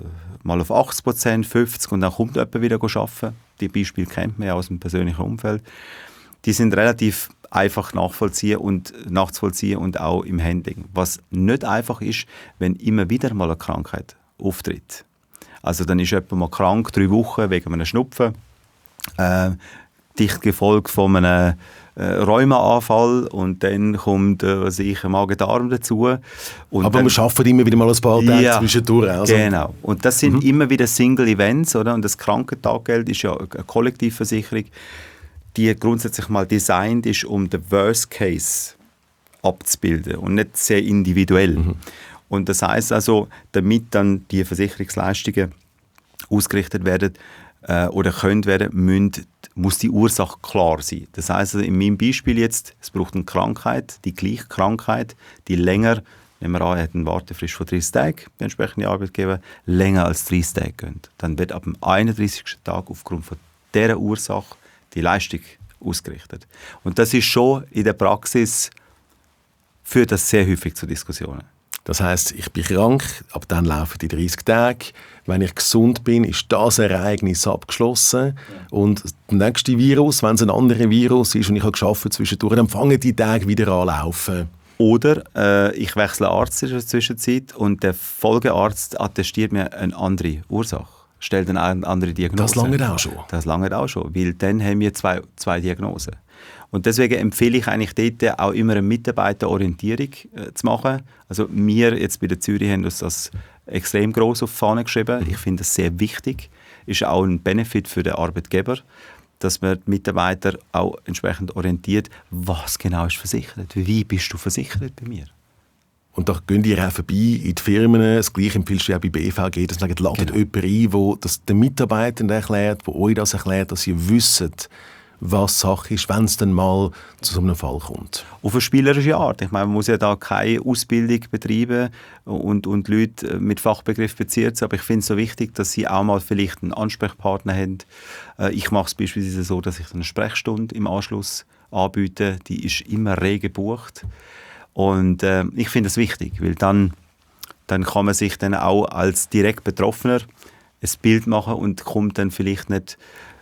mal auf achtzig Prozent, fünfzig und dann kommt jemand wieder arbeiten. Die Beispiele kennt man ja aus dem persönlichen Umfeld. Die sind relativ einfach nachvollziehen und, nachzuvollziehen und auch im Handling. Was nicht einfach ist, wenn immer wieder mal eine Krankheit auftritt. Also dann ist jemand mal krank, drei Wochen wegen einem Schnupfen, äh, dicht gefolgt von einem äh, Rheumaanfall und dann kommt äh, was ich, ein Magen-Darm dazu. Und aber dann, wir schaffen immer wieder mal ein paar Tage ja, zwischendurch. Also. Genau. Und das sind mhm. immer wieder Single-Events, oder? Und das Krankentaggeld ist ja eine Kollektivversicherung, die grundsätzlich mal designt ist, um den Worst Case abzubilden und nicht sehr individuell. Mhm. Und das heisst also, damit dann die Versicherungsleistungen ausgerichtet werden äh, oder können werden, müssen, muss die Ursache klar sein. Das heisst also in meinem Beispiel jetzt, es braucht eine Krankheit, die gleiche Krankheit, die länger, nehmen wir an, er hat eine Wartefrist von dreißig Tagen, der entsprechende Arbeitgeber, länger als dreißig Tage gehen. Dann wird ab dem einunddreißigsten Tag aufgrund von dieser Ursache die Leistung ausgerichtet. Und das ist schon in der Praxis, führt das sehr häufig zu Diskussionen. Das heisst, ich bin krank, aber dann laufen die dreißig Tage. Wenn ich gesund bin, ist das Ereignis abgeschlossen. Ja. Und das nächste Virus, wenn es ein anderes Virus ist und ich habe geschafft zwischendurch, dann fangen die Tage wieder an zu laufen. Oder äh, ich wechsle Arzt in der Zwischenzeit und der Folgearzt attestiert mir eine andere Ursache. stellt eine andere Diagnose. Das lange auch schon. Das lange auch schon, weil dann haben wir zwei, zwei Diagnosen. Und deswegen empfehle ich eigentlich dort auch immer eine Mitarbeiterorientierung äh, zu machen. Also wir jetzt bei der Zürich haben uns das extrem gross auf die Fahne geschrieben. Ich finde das sehr wichtig. Ist auch ein Benefit für den Arbeitgeber, dass man die Mitarbeiter auch entsprechend orientiert, was genau ist versichert, wie bist du versichert bei mir. Und da gehen die auch vorbei in die Firmen. Das Gleiche empfiehlst du ja bei B V G, dass ladet genau. jemand ein, der das den Mitarbeitern erklärt, der euch das erklärt, dass sie wissen, was Sache ist, wenn es dann mal zu so einem Fall kommt. Auf eine spielerische Art. Ich meine, man muss ja da keine Ausbildung betreiben und, und Leute mit Fachbegriff beziehen, aber ich finde es so wichtig, dass sie auch mal vielleicht einen Ansprechpartner haben. Ich mache es beispielsweise so, dass ich eine Sprechstunde im Anschluss anbiete. Die ist immer rege gebucht. Und äh, ich finde das wichtig, weil dann, dann kann man sich dann auch als direkt Betroffener ein Bild machen und kommt dann vielleicht nicht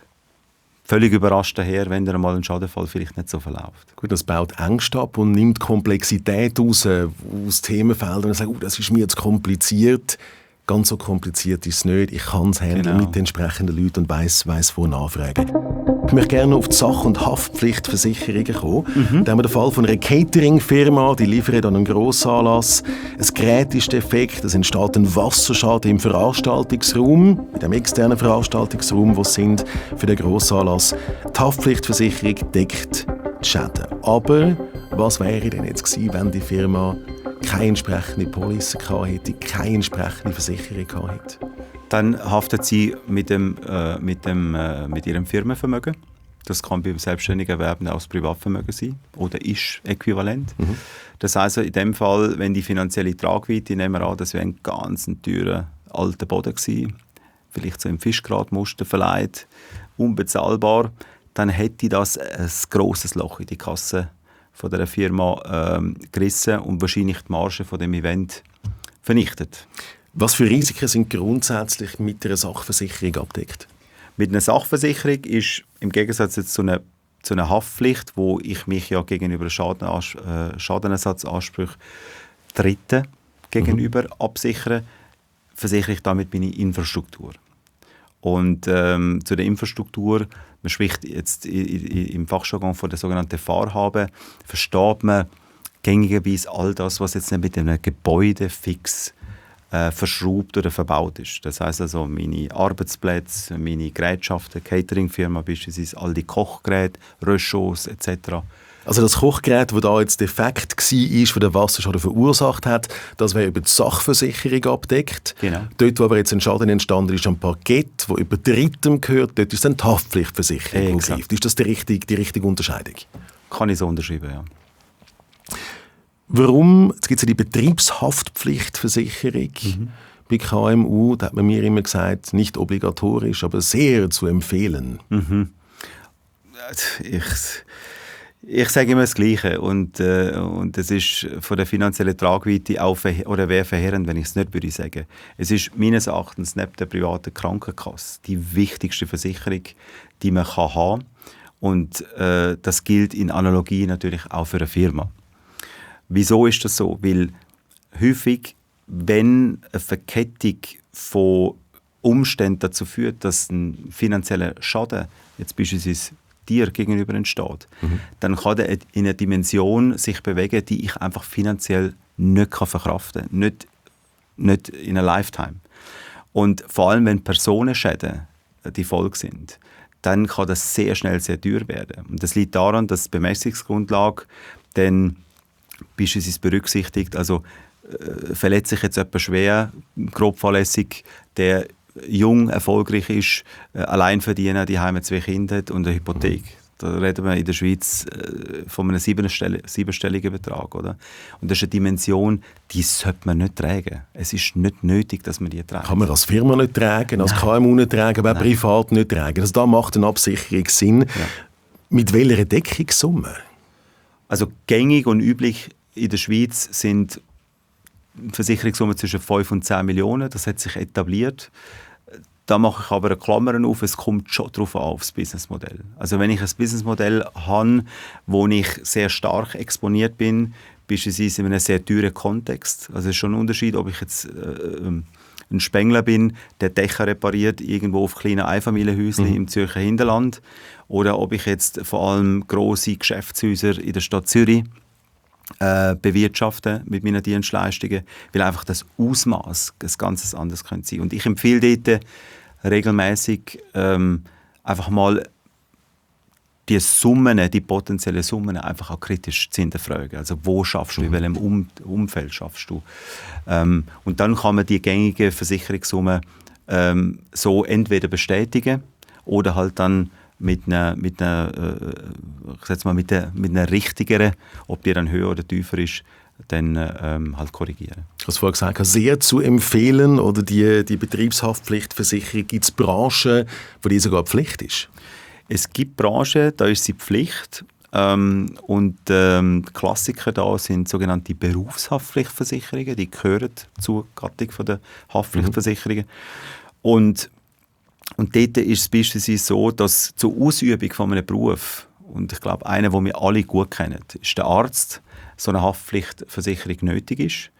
völlig überrascht daher, wenn dann mal ein Schadenfall vielleicht nicht so verläuft. Gut, das baut Ängste ab und nimmt Komplexität raus aus Themenfeldern und sagt, oh, das ist mir jetzt kompliziert. Ganz so kompliziert ist es nicht. Ich kann es handeln genau. mit den entsprechenden Leuten und weiss, weiss wo nachfragen. Ich möchte gerne auf die Sach- und Haftpflichtversicherungen kommen. Mhm. Da haben wir den Fall von einer Catering-Firma, die liefert an einen Grossanlass. Ein Gerät ist defekt, es entsteht ein Wasserschaden im Veranstaltungsraum, in dem externen Veranstaltungsraum, wo sie sind für den Grossanlass. Die Haftpflichtversicherung deckt die Schäden. Aber was wäre denn jetzt gewesen, wenn die Firma keine entsprechende Police gehabt hätte, keine entsprechende Versicherung gehabt hätte? Dann haftet sie mit, dem, äh, mit, dem, äh, mit ihrem Firmenvermögen. Das kann beim selbstständigen Erwerben auch das Privatvermögen sein oder ist äquivalent. Mhm. Das heisst, in dem Fall, wenn die finanzielle Tragweite, nehmen wir an, das wäre ein ganz teurer alter Boden gewesen, vielleicht so im Fischgratmuster verleiht, unbezahlbar, dann hätte das ein grosses Loch in die Kasse von der Firma ähm, gerissen und wahrscheinlich die Marge von dem Event vernichtet. Was für Risiken sind grundsätzlich mit einer Sachversicherung abdeckt? Mit einer Sachversicherung ist im Gegensatz jetzt zu einer, zu einer Haftpflicht, wo ich mich ja gegenüber Schaden, äh, Schadenersatzansprüchen Dritten gegenüber mhm. absichere, versichere ich damit meine Infrastruktur. Und ähm, zu der Infrastruktur, man spricht jetzt im Fachjargon von der sogenannten Fahrhabe, versteht man gängigerweise all das, was jetzt nicht mit einem Gebäude fix äh, verschraubt oder verbaut ist. Das heisst also meine Arbeitsplätze, meine Gerätschaften, Cateringfirma beispielsweise, all die Kochgeräte, Röschos et cetera. Also das Kochgerät, das da jetzt defekt war, das den Wasserschaden verursacht hat, das wäre über die Sachversicherung abgedeckt. Genau. Dort, wo aber jetzt ein Schaden entstanden ist am Parkett, wo über Drittem gehört, dort ist dann die Haftpflichtversicherung. Exakt. Ist das die richtige, die richtige Unterscheidung? Kann ich so unterschreiben, ja. Warum? Jetzt gibt es ja die Betriebshaftpflichtversicherung mhm. bei K M U. Da hat man mir immer gesagt, nicht obligatorisch, aber sehr zu empfehlen. Mhm. Ich... Ich sage immer das Gleiche und, äh, und es ist von der finanziellen Tragweite auch verhe- oder wäre verheerend, wenn ich es nicht würde sagen. Es ist meines Erachtens neben der privaten Krankenkasse die wichtigste Versicherung, die man kann haben und äh, das gilt in Analogie natürlich auch für eine Firma. Wieso ist das so? Weil häufig, wenn eine Verkettung von Umständen dazu führt, dass ein finanzieller Schaden, jetzt beispielsweise dir gegenüber entsteht, mhm. dann kann er in einer Dimension sich bewegen, die ich einfach finanziell nicht verkraften kann. Nicht, nicht in einer Lifetime. Und vor allem, wenn Personenschäden die Folge sind, dann kann das sehr schnell sehr teuer werden. Und das liegt daran, dass die Bemessungsgrundlage dann beispielsweise berücksichtigt, also äh, verletzt sich jetzt jemand schwer, grob fahrlässig, der jung, erfolgreich ist, äh, allein verdienen, die haben zwei Kinder und eine Hypothek. Da reden wir in der Schweiz äh, von einem siebenstell- siebenstelligen Betrag. Oder? Und das ist eine Dimension, die sollte man nicht tragen. Es ist nicht nötig, dass man die trägt. Kann man als Firma nicht tragen, als Nein. K M U nicht tragen, aber auch Nein. privat nicht tragen. Also da macht eine Absicherung Sinn. Ja. Mit welcher Deckungssumme? Also gängig und üblich in der Schweiz sind Versicherungssummen zwischen fünf und zehn Millionen. Das hat sich etabliert. Da mache ich aber eine Klammer auf, es kommt schon darauf an, aufs Businessmodell. Also wenn ich ein Businessmodell habe, wo ich sehr stark exponiert bin, beispielsweise in einem sehr teuren Kontext, also es ist schon ein Unterschied, ob ich jetzt äh, ein Spengler bin, der Dächer repariert irgendwo auf kleinen Einfamilienhäuschen mhm. im Zürcher Hinterland, oder ob ich jetzt vor allem grosse Geschäftshäuser in der Stadt Zürich äh, bewirtschafte mit meinen Dienstleistungen, weil einfach das Ausmaß ein ganz anderes könnte sein. Und ich empfehle dort regelmäßig ähm, einfach mal die Summen, die potenziellen Summen einfach auch kritisch zu hinterfragen. Also wo schaffst du, in welchem um Umfeld schaffst du? Ähm, und dann kann man die gängigen Versicherungssummen ähm, so entweder bestätigen oder halt dann mit einer, mit einer, äh, ich sag's mal, mit einer, mit einer richtigeren, ob die dann höher oder tiefer ist, dann ähm, halt korrigieren. Du hast vorhin gesagt, sehr zu empfehlen, oder die, die Betriebshaftpflichtversicherung, gibt es Branchen, wo die sogar Pflicht ist? Es gibt Branchen, da ist sie Pflicht. Ähm, und ähm, die Klassiker da sind sogenannte Berufshaftpflichtversicherungen. Die gehören zur Gattung der Haftpflichtversicherungen. Mhm. Und, und dort ist es beispielsweise so, dass zur Ausübung von einem Beruf, und ich glaube, einer, den wir alle gut kennen, ist der Arzt, so eine Haftpflichtversicherung nötig ist.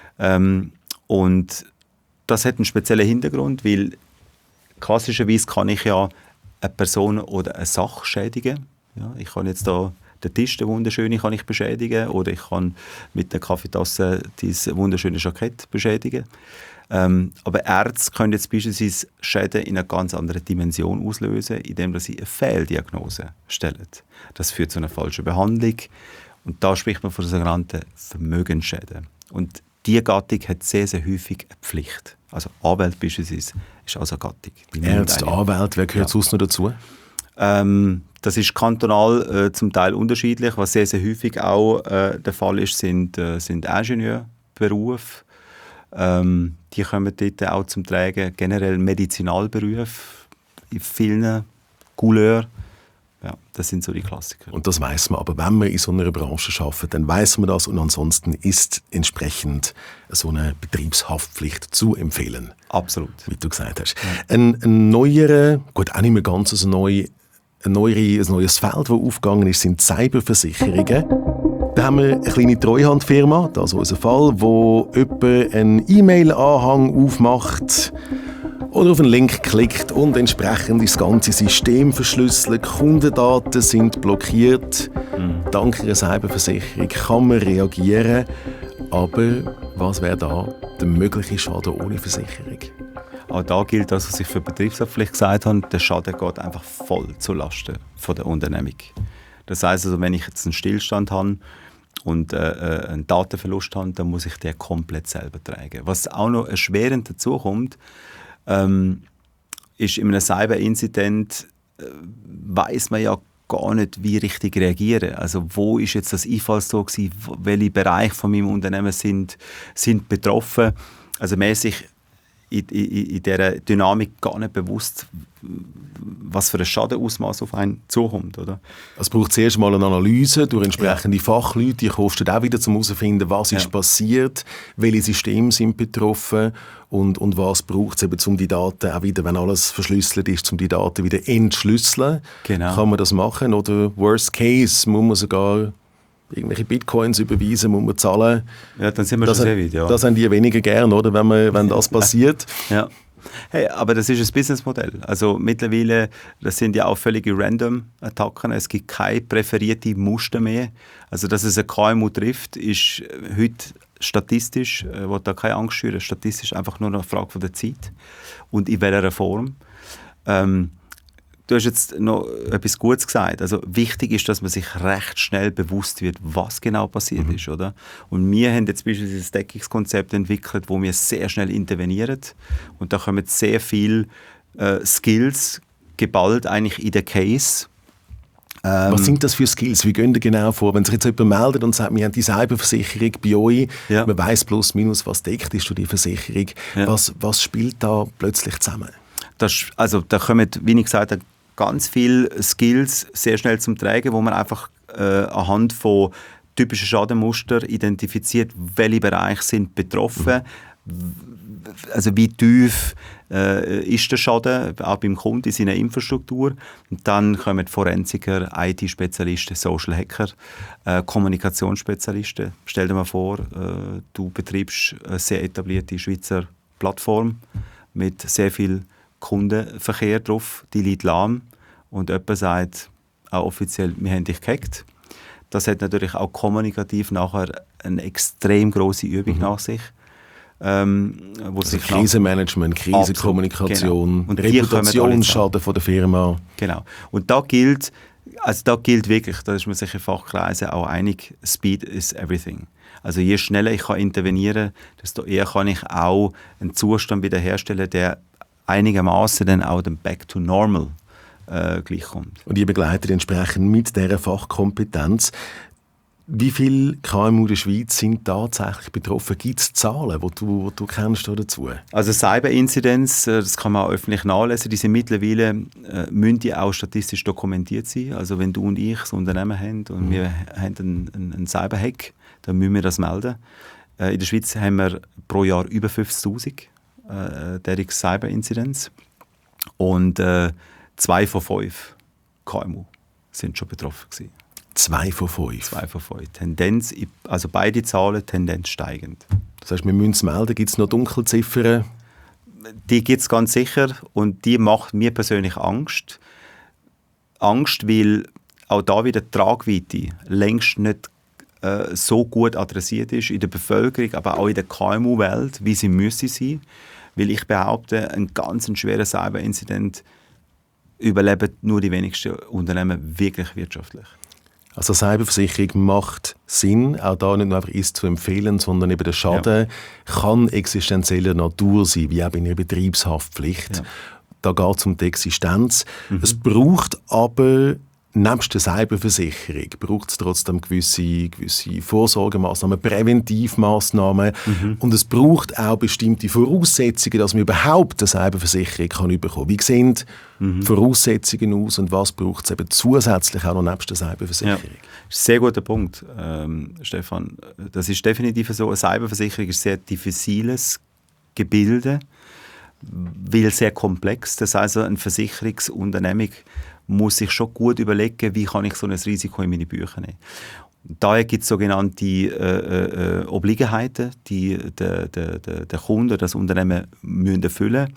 Ähm, und das hat einen speziellen Hintergrund, weil klassischerweise kann ich ja eine Person oder eine Sache schädigen. Ja, ich kann jetzt da den Tisch, den wunderschönen, kann ich beschädigen, oder ich kann mit der Kaffeetasse dieses wunderschöne Jackett beschädigen. Ähm, aber Ärzte können jetzt beispielsweise Schäden in einer ganz anderen Dimension auslösen, indem sie eine Fehldiagnose stellen. Das führt zu einer falschen Behandlung. Und da spricht man von sogenannten Vermögensschäden. Und diese Gattung hat sehr, sehr häufig eine Pflicht. Also Anwälte beispielsweise ist also eine Gattung. Ärzte, Anwälte, wer gehört ja. sonst noch dazu? Ähm, das ist kantonal äh, zum Teil unterschiedlich. Was sehr, sehr häufig auch äh, der Fall ist, sind, äh, sind Ingenieurberufe. Ähm, die kommen dort auch zum Tragen. Generell Medizinalberufe in vielen Couleurs. Ja, das sind so die Klassiker. Und das weiß man. Aber wenn man in so einer Branche arbeitet, dann weiß man das. Und ansonsten ist entsprechend so eine Betriebshaftpflicht zu empfehlen. Absolut. Wie du gesagt hast. Ja. Ein, ein neuerer, gut, auch nicht mehr ganz so neu, ein, neuere, ein neues Feld, das aufgegangen ist, sind Cyberversicherungen. Da haben wir eine kleine Treuhandfirma, das ist unser Fall, wo jemand einen E-Mail-Anhang aufmacht oder auf einen Link klickt und entsprechend das ganze System verschlüsselt. Kundendaten sind blockiert. Mhm. Dank einer Cyberversicherung kann man reagieren. Aber was wäre da der mögliche Schaden ohne Versicherung? Auch da gilt das, was ich für Betriebshaftpflicht gesagt habe. Der Schaden geht einfach voll zulasten von der Unternehmung. Das heisst also, wenn ich jetzt einen Stillstand habe und äh, einen Datenverlust habe, dann muss ich den komplett selber tragen. Was auch noch erschwerend dazu kommt, ähm, ist, in einem Cyber-Incident äh, weiss man ja gar nicht, wie richtig reagieren. Also wo ist jetzt das Einfallstor gewesen, welche Bereiche von meinem Unternehmen sind, sind betroffen. Also man ist sich in, in, in dieser Dynamik gar nicht bewusst, was für ein Schadenausmaß auf einen zukommt. Oder? Es braucht zuerst mal eine Analyse durch entsprechende ja. Fachleute, die kostet auch wieder, um herauszufinden, was ja. ist passiert, welche Systeme sind betroffen und, und was braucht es eben, um die Daten auch wieder, wenn alles verschlüsselt ist, um die Daten wieder entschlüsseln. Genau. Kann man das machen? Oder worst case, muss man sogar irgendwelche Bitcoins überweisen, muss man zahlen. Ja, dann sind wir das schon sehr weit, ja. Das haben die weniger gern, oder, wenn, man, wenn das passiert. Ja. Hey, aber das ist ein Businessmodell. Also mittlerweile, das sind ja auch völlige Random-Attacken. Es gibt keine präferierte Muster mehr. Also dass es ein K M U trifft, ist heute statistisch, ich will da keine Angst schüren, statistisch einfach nur eine Frage von der Zeit und in welcher Form. Ähm, Du hast jetzt noch etwas Gutes gesagt. Also wichtig ist, dass man sich recht schnell bewusst wird, was genau passiert mhm. ist, oder? Und wir haben jetzt beispielsweise ein Deckungskonzept entwickelt, wo wir sehr schnell intervenieren. Und da kommen sehr viele äh, Skills geballt eigentlich in den Case. Ähm, was sind das für Skills? Wie gehen die genau vor? Wenn sich jetzt jemand meldet und sagt, wir haben die Cyberversicherung bei euch, ja. man weiss plus minus, was deckt ist durch die Versicherung. Ja. Was, was spielt da plötzlich zusammen? Das, also da kommen, wie ich gesagt habe, ganz viele Skills sehr schnell zum Tragen, wo man einfach äh, anhand von typischen Schadenmustern identifiziert, welche Bereiche sind betroffen, mhm. also wie tief äh, ist der Schaden, auch beim Kunden in seiner Infrastruktur. Und dann kommen Forensiker, I T-Spezialisten, Social Hacker, äh, Kommunikationsspezialisten. Stell dir mal vor, äh, du betreibst eine sehr etablierte Schweizer Plattform mit sehr viel Kundenverkehr drauf, die liegt lahm und jemand sagt auch offiziell, wir haben dich gehackt. Das hat natürlich auch kommunikativ nachher eine extrem grosse Übung mhm. nach sich. Ähm, wo also sich Krisenmanagement, Krisenkommunikation, genau. Reputationsschaden von der Firma. Genau. Und da gilt, also da gilt wirklich, da ist man sich in Fachkreisen auch einig, Speed is everything. Also je schneller ich kann intervenieren, desto eher kann ich auch einen Zustand wiederherstellen, der einigermaßen dann auch dem Back to Normal äh, gleichkommt. Und ihr begleitet entsprechend mit dieser Fachkompetenz. Wie viele K M U der Schweiz sind tatsächlich betroffen? Gibt es Zahlen, die du, die du kennst dazu? Also Cyber-Inzidenz, das kann man auch öffentlich nachlesen, die sind mittlerweile, äh, müssen die auch statistisch dokumentiert sein. Also wenn du und ich ein Unternehmen haben und mhm. wir haben einen, einen, einen Cyber-Hack, dann müssen wir das melden. Äh, in der Schweiz haben wir pro Jahr über fünfzigtausend äh, derartige Cyber-Inzidenz und äh, zwei von fünf K M U sind schon betroffen gewesen. Zwei von fünf? Zwei von fünf. Tendenz, also beide Zahlen, Tendenz steigend. Das heißt, wir müssen es melden. Gibt es noch Dunkelziffern? Die gibt es ganz sicher und die macht mir persönlich Angst. Angst, weil auch da wieder die Tragweite längst nicht äh, so gut adressiert ist in der Bevölkerung, aber auch in der K M U-Welt, wie sie müsste sein. Weil ich behaupte, ein ganz schwerer Cyber-Incident überleben nur die wenigsten Unternehmen wirklich wirtschaftlich. Also Cyberversicherung macht Sinn, auch da nicht nur einfach ist zu empfehlen, sondern eben der Schaden ja. kann existenzieller Natur sein, wie auch in einer Betriebshaftpflicht. Ja. Da geht es um die Existenz. Mhm. Es braucht aber nebst der Cyberversicherung braucht es trotzdem gewisse, gewisse Vorsorgemaßnahmen, Präventivmaßnahmen mhm. und es braucht auch bestimmte Voraussetzungen, dass man überhaupt eine Cyberversicherung kann bekommen kann. Wie sehen mhm. Voraussetzungen aus und was braucht es eben zusätzlich auch noch nebst der Cyberversicherung? Ja. Sehr guter Punkt, ähm, Stefan. Das ist definitiv so. Eine Cyberversicherung ist ein sehr diffiziles Gebilde, weil sehr komplex. Das heißt, eine Versicherungsunternehmung muss sich schon gut überlegen, wie kann ich so ein Risiko in meine Bücher nehmen. Daher gibt es sogenannte äh, äh, Obliegenheiten, die der, der, der, der Kunde, das Unternehmen müssen erfüllen.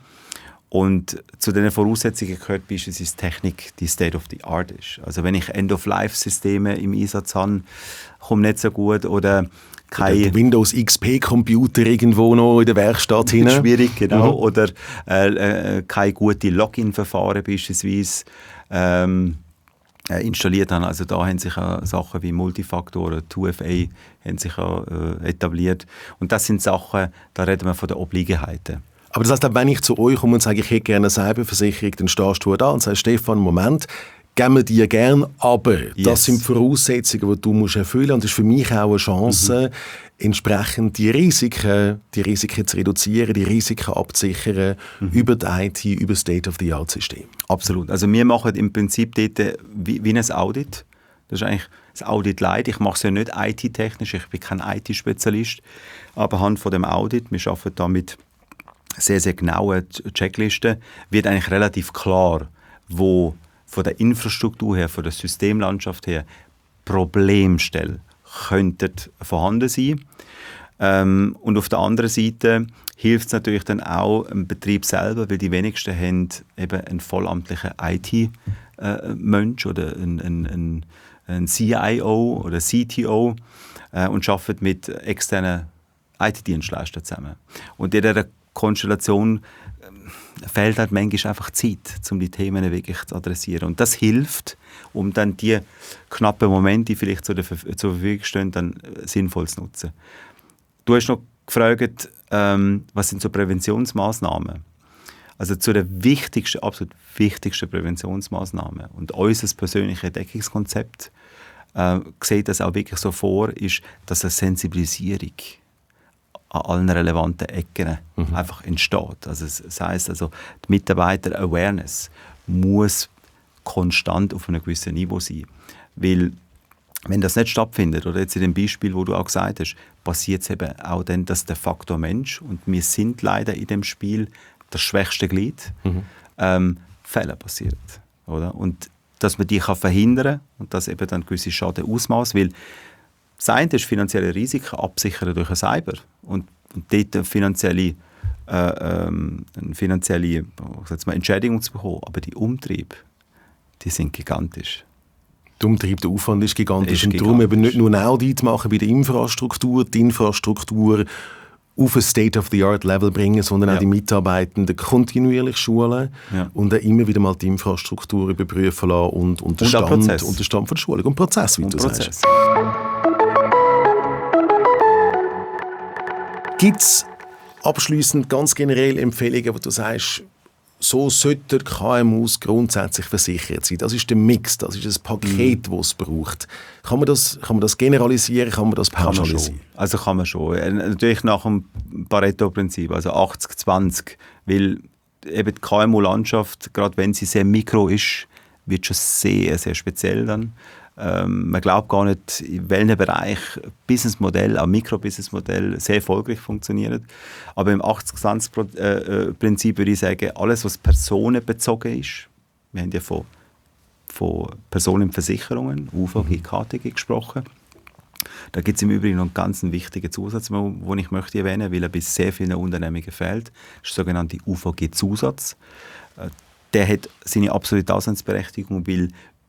Und zu diesen Voraussetzungen gehört beispielsweise Technik, die State of the Art ist. Also wenn ich End-of-Life-Systeme im Einsatz habe, kommt nicht so gut oder kein Windows X P-Computer irgendwo noch in der Werkstatt hinein. Schwierig, genau. Mhm. Oder äh, äh, keine gute Login-Verfahren beispielsweise ähm, äh, installiert haben. Also da haben sich auch Sachen wie Multifaktoren, zwei F A haben sich auch, äh, etabliert. Und das sind Sachen, da reden wir von den Obliegenheiten. Aber das heißt, wenn ich zu euch komme und sage, ich hätte gerne eine Cyberversicherung, dann stehst du da und sagst, Stefan, Moment, geben wir dir gerne, aber yes. das sind die Voraussetzungen, die du musst erfüllen musst. Und das ist für mich auch eine Chance, mhm. entsprechend die Risiken, die Risiken zu reduzieren, die Risiken abzusichern mhm. über die I T, über das State-of-the-Art-System. Absolut. Also wir machen im Prinzip dort wie, wie ein Audit. Das ist eigentlich das Audit Light. Ich mache es ja nicht I T-technisch, ich bin kein I T-Spezialist. Aber anhand von dem Audit, wir arbeiten da mit sehr, sehr genauen Checklisten, wird eigentlich relativ klar, wo von der Infrastruktur her, von der Systemlandschaft her Problemstellen könnten vorhanden sein. Ähm, und auf der anderen Seite hilft es natürlich dann auch dem Betrieb selber, weil die wenigsten haben eben einen vollamtlichen I T-Mensch äh, oder einen, einen, einen C I O oder C T O äh, und arbeiten mit externen I T-Dienstleistern zusammen. Und in dieser Konstellation äh, fehlt halt manchmal einfach Zeit, um die Themen wirklich zu adressieren. Und das hilft, um dann die knappen Momente, die vielleicht zur, zur Verfügung stehen, dann äh, sinnvoll zu nutzen. Du hast noch gefragt, ähm, was sind so Präventionsmaßnahmen? Also zu den wichtigsten, absolut wichtigsten Präventionsmaßnahmen und unser persönliches Deckungskonzept äh, sieht das auch wirklich so vor, ist, dass eine Sensibilisierung an allen relevanten Ecken mhm. einfach entsteht. Also das heisst, also die Mitarbeiter-Awareness muss konstant auf einem gewissen Niveau sein. Weil wenn das nicht stattfindet, oder jetzt in dem Beispiel, wo du auch gesagt hast, passiert es eben auch dann, dass der Faktor Mensch, und wir sind leider in dem Spiel das schwächste Glied, mhm. ähm, Fehler passieren. Oder? Und dass man die kann verhindern kann und das eben dann gewisse Schaden ausmaß, weil das eine ist finanzielle Risiken absichern durch ein Cyber und, und dort finanzielle äh, ähm, eine finanzielle ich mal, Entschädigung zu bekommen. Aber die Umtriebe, die sind gigantisch. Der Umtrieb, der Aufwand ist gigantisch. Ist und gigantisch. Darum eben nicht nur ein Audit machen bei der Infrastruktur, die Infrastruktur auf ein State-of-the-Art-Level bringen, sondern ja. auch die Mitarbeitenden kontinuierlich schulen ja. und dann immer wieder mal die Infrastruktur überprüfen lassen und, und, den, Stand, und den Stand von der Schulung und Prozess, wie und du Prozess. sagst. Gibt es abschliessend ganz generell Empfehlungen, wo du sagst, so sollten K M Us grundsätzlich versichert sein? Das ist der Mix, das ist das Paket, mhm. das es braucht. Kann man das, kann man das generalisieren, kann man das pauschalisieren? Kann man also kann man schon. Natürlich nach dem Pareto-Prinzip, also achtzig zwanzig, weil eben die K M U-Landschaft, gerade wenn sie sehr mikro ist, wird schon sehr, sehr speziell dann. Ähm, man glaubt gar nicht, in welchem Bereich Businessmodell, auch Mikro-Businessmodell sehr erfolgreich funktioniert. Aber im achtzig zwanzig Prinzip würde ich sagen, alles, was personenbezogen ist, wir haben ja von, von Personenversicherungen, U V G, K T G gesprochen. Da gibt es im Übrigen noch einen ganz wichtigen Zusatz, den ich möchte erwähnen, weil er bei sehr vielen Unternehmungen fehlt. Das ist der sogenannte U V G-Zusatz. Der hat seine absolute Daseinsberechtigung, weil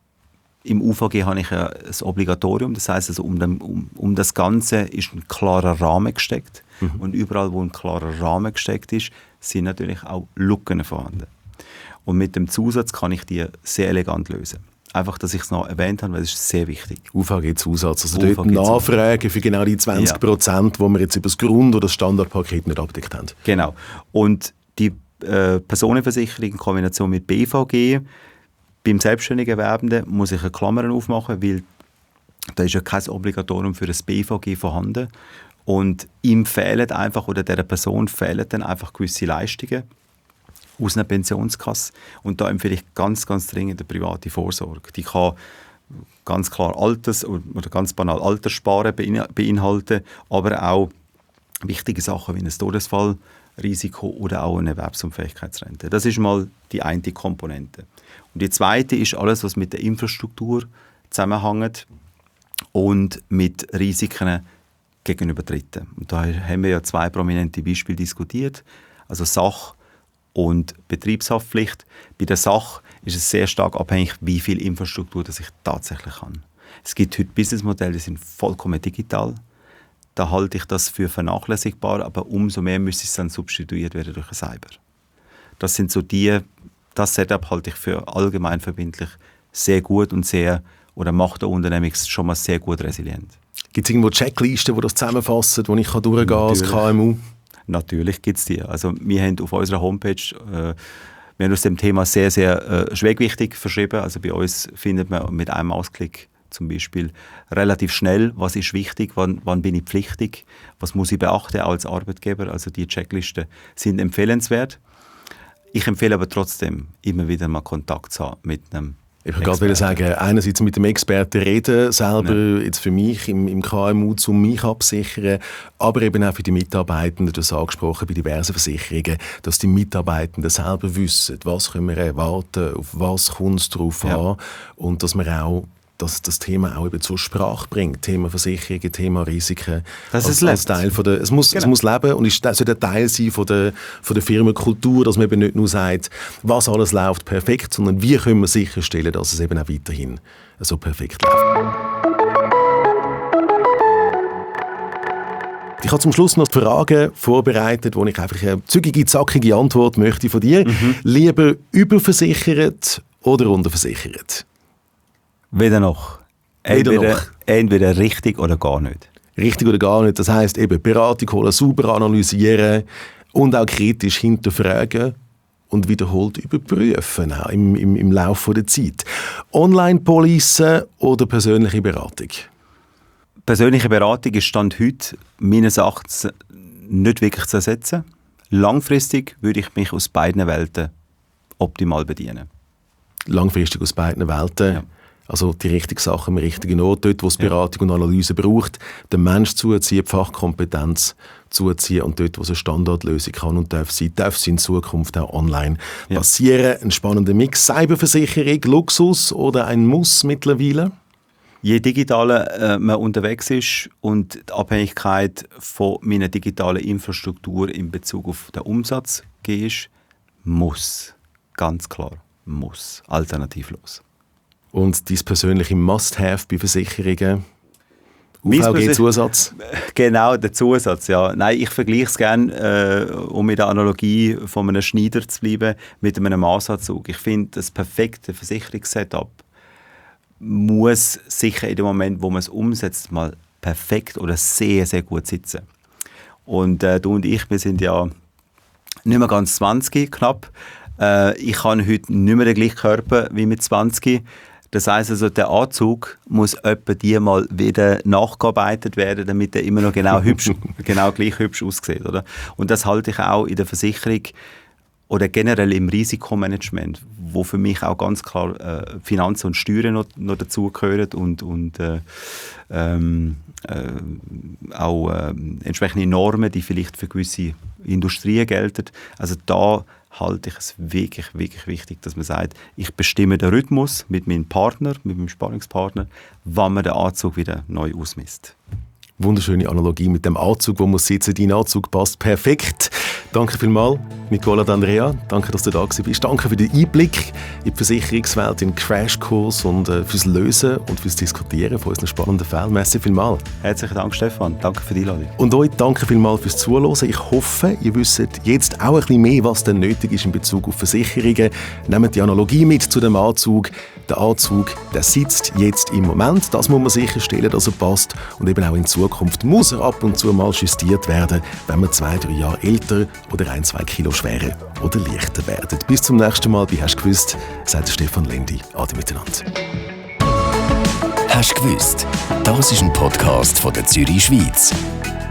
im U V G habe ich ein Obligatorium, das heisst, also um, den, um, um das Ganze ist ein klarer Rahmen gesteckt. Mhm. Und überall, wo ein klarer Rahmen gesteckt ist, sind natürlich auch Lücken vorhanden. Und mit dem Zusatz kann ich die sehr elegant lösen. Einfach, dass ich es noch erwähnt habe, weil es ist sehr wichtig. U V G-Zusatz, also dort Nachfragen für genau die zwanzig Prozent, ja. die wir jetzt über das Grund- oder das Standardpaket nicht abgedeckt haben. Genau. Und die äh, Personenversicherung in Kombination mit B V G, beim selbstständigen Erwerbenden muss ich eine Klammer aufmachen, weil da ist ja kein Obligatorium für das B V G vorhanden. Und ihm fehlen einfach, oder dieser Person fehlen dann einfach gewisse Leistungen aus einer Pensionskasse. Und da empfehle ich ganz, ganz dringend eine private Vorsorge. Die kann ganz klar Alters- oder ganz banal Alterssparen beinhalten, aber auch wichtige Sachen wie ein Todesfallrisiko oder auch eine Erwerbsunfähigkeitsrente. Das ist mal die eine Komponente. Und die zweite ist alles, was mit der Infrastruktur zusammenhängt und mit Risiken gegenüber Dritten. Und da haben wir ja zwei prominente Beispiele diskutiert, also Sach- und Betriebshaftpflicht. Bei der Sach ist es sehr stark abhängig, wie viel Infrastruktur das ich tatsächlich habe. Es gibt heute Businessmodelle, die sind vollkommen digital. Da halte ich das für vernachlässigbar, aber umso mehr müsste es dann substituiert werden durch ein Cyber. Das sind so die, das Setup halte ich für allgemein verbindlich sehr gut und sehr, oder macht der Unternehmung schon mal sehr gut resilient. Gibt es irgendwo Checklisten, die das zusammenfassen, wo ich durchgehen kann als K M U? Natürlich gibt es die. Also wir haben auf unserer Homepage, äh, wir haben uns dem Thema sehr, sehr äh, schwergewichtig verschrieben. Also bei uns findet man mit einem Mausklick zum Beispiel relativ schnell, was ist wichtig, wann, wann bin ich pflichtig, was muss ich beachten als Arbeitgeber. Also die Checklisten sind empfehlenswert. Ich empfehle aber trotzdem, immer wieder mal Kontakt zu haben mit einem Ich wollte gerade sagen, einerseits mit dem Experten reden, selber ja. jetzt für mich im, im K M U, um mich absichern, aber eben auch für die Mitarbeitenden, das angesprochen bei diversen Versicherungen, dass die Mitarbeitenden selber wissen, was können wir erwarten, auf was kommt es drauf ja. an und dass wir auch dass das Thema auch eben zur Sprache bringt. Thema Versicherungen, Thema Risiken. Das als, ist als Teil von der, es, muss, genau. es muss leben und es soll ein Teil sein von der, von der Firmenkultur, dass man eben nicht nur sagt, was alles läuft perfekt, sondern wie können wir sicherstellen, dass es eben auch weiterhin so perfekt läuft. Ich habe zum Schluss noch Fragen vorbereitet, wo ich einfach eine zügige, zackige Antwort möchte von dir. Mhm. Lieber überversichert oder unterversichert? Weder noch. Entweder, Weder noch. Entweder richtig oder gar nicht. Richtig oder gar nicht. Das heisst eben Beratung holen, sauber analysieren und auch kritisch hinterfragen und wiederholt überprüfen auch im, im, im Laufe der Zeit. Online-Police oder persönliche Beratung? Persönliche Beratung ist Stand heute meines Erachtens nicht wirklich zu ersetzen. Langfristig würde ich mich aus beiden Welten optimal bedienen. Langfristig aus beiden Welten? Ja. Also die richtigen Sachen am richtigen Ort, dort, wo es Beratung und Analyse braucht, den Mensch zuziehen, die Fachkompetenz zuziehen und dort, wo es eine Standardlösung kann und darf sein, darf sie in Zukunft auch online ja. passieren. Ein spannender Mix. Cyberversicherung, Luxus oder ein Muss mittlerweile? Je digitaler äh, man unterwegs ist und die Abhängigkeit von meiner digitalen Infrastruktur in Bezug auf den Umsatz geht, muss, ganz klar, muss, alternativlos. Und dein persönliche Must-Have bei Versicherungen? U V G-Zusatz? Genau, der Zusatz, ja. Nein, ich vergleiche es gerne, äh, um mit der Analogie von einem Schneider zu bleiben, mit einem Maßanzug. Ich finde, das perfekte Versicherungssetup muss sicher in dem Moment, wo man es umsetzt, mal perfekt oder sehr, sehr gut sitzen. Und äh, du und ich, wir sind ja nicht mehr ganz zwanzig, knapp. Äh, ich habe heute nicht mehr den gleichen Körper wie mit zwanzig. Das heisst also, der Anzug muss etwa die mal wieder nachgearbeitet werden, damit er immer noch genau, hübsch, genau gleich hübsch aussieht. Oder? Und das halte ich auch in der Versicherung oder generell im Risikomanagement, wo für mich auch ganz klar äh, Finanzen und Steuern noch, noch dazugehören und, und äh, ähm, äh, auch äh, entsprechende Normen, die vielleicht für gewisse Industrien gelten. Also da halte ich es wirklich, wirklich wichtig, dass man sagt, ich bestimme den Rhythmus mit meinem Partner, mit meinem Sparringspartner, wann man den Anzug wieder neu ausmisst. Wunderschöne Analogie mit dem Anzug, wo man sitzt. Dein Anzug passt perfekt. Danke vielmals, Nicola D'Andrea. Danke, dass du da bist. Danke für den Einblick in die Versicherungswelt, in den Crashkurs und äh, fürs Lösen und fürs Diskutieren von unseren spannenden Fällen. Merci vielmals. Herzlichen Dank, Stefan. Danke für die Einladung. Und euch danke vielmals fürs Zuhören. Ich hoffe, ihr wisst jetzt auch ein bisschen mehr, was denn nötig ist in Bezug auf Versicherungen. Nehmt die Analogie mit zu dem Anzug. Der Anzug, der sitzt jetzt im Moment. Das muss man sicherstellen, dass er passt. Und eben auch in Zukunft muss er ab und zu mal justiert werden, wenn wir zwei, drei Jahre älter oder ein, zwei Kilo schwerer oder leichter werden. Bis zum nächsten Mal bei «Hast du gewusst?», sagt Stefan Lendi. Ade miteinander. «Hast du gewusst?», das ist ein Podcast von der Zürich Schweiz.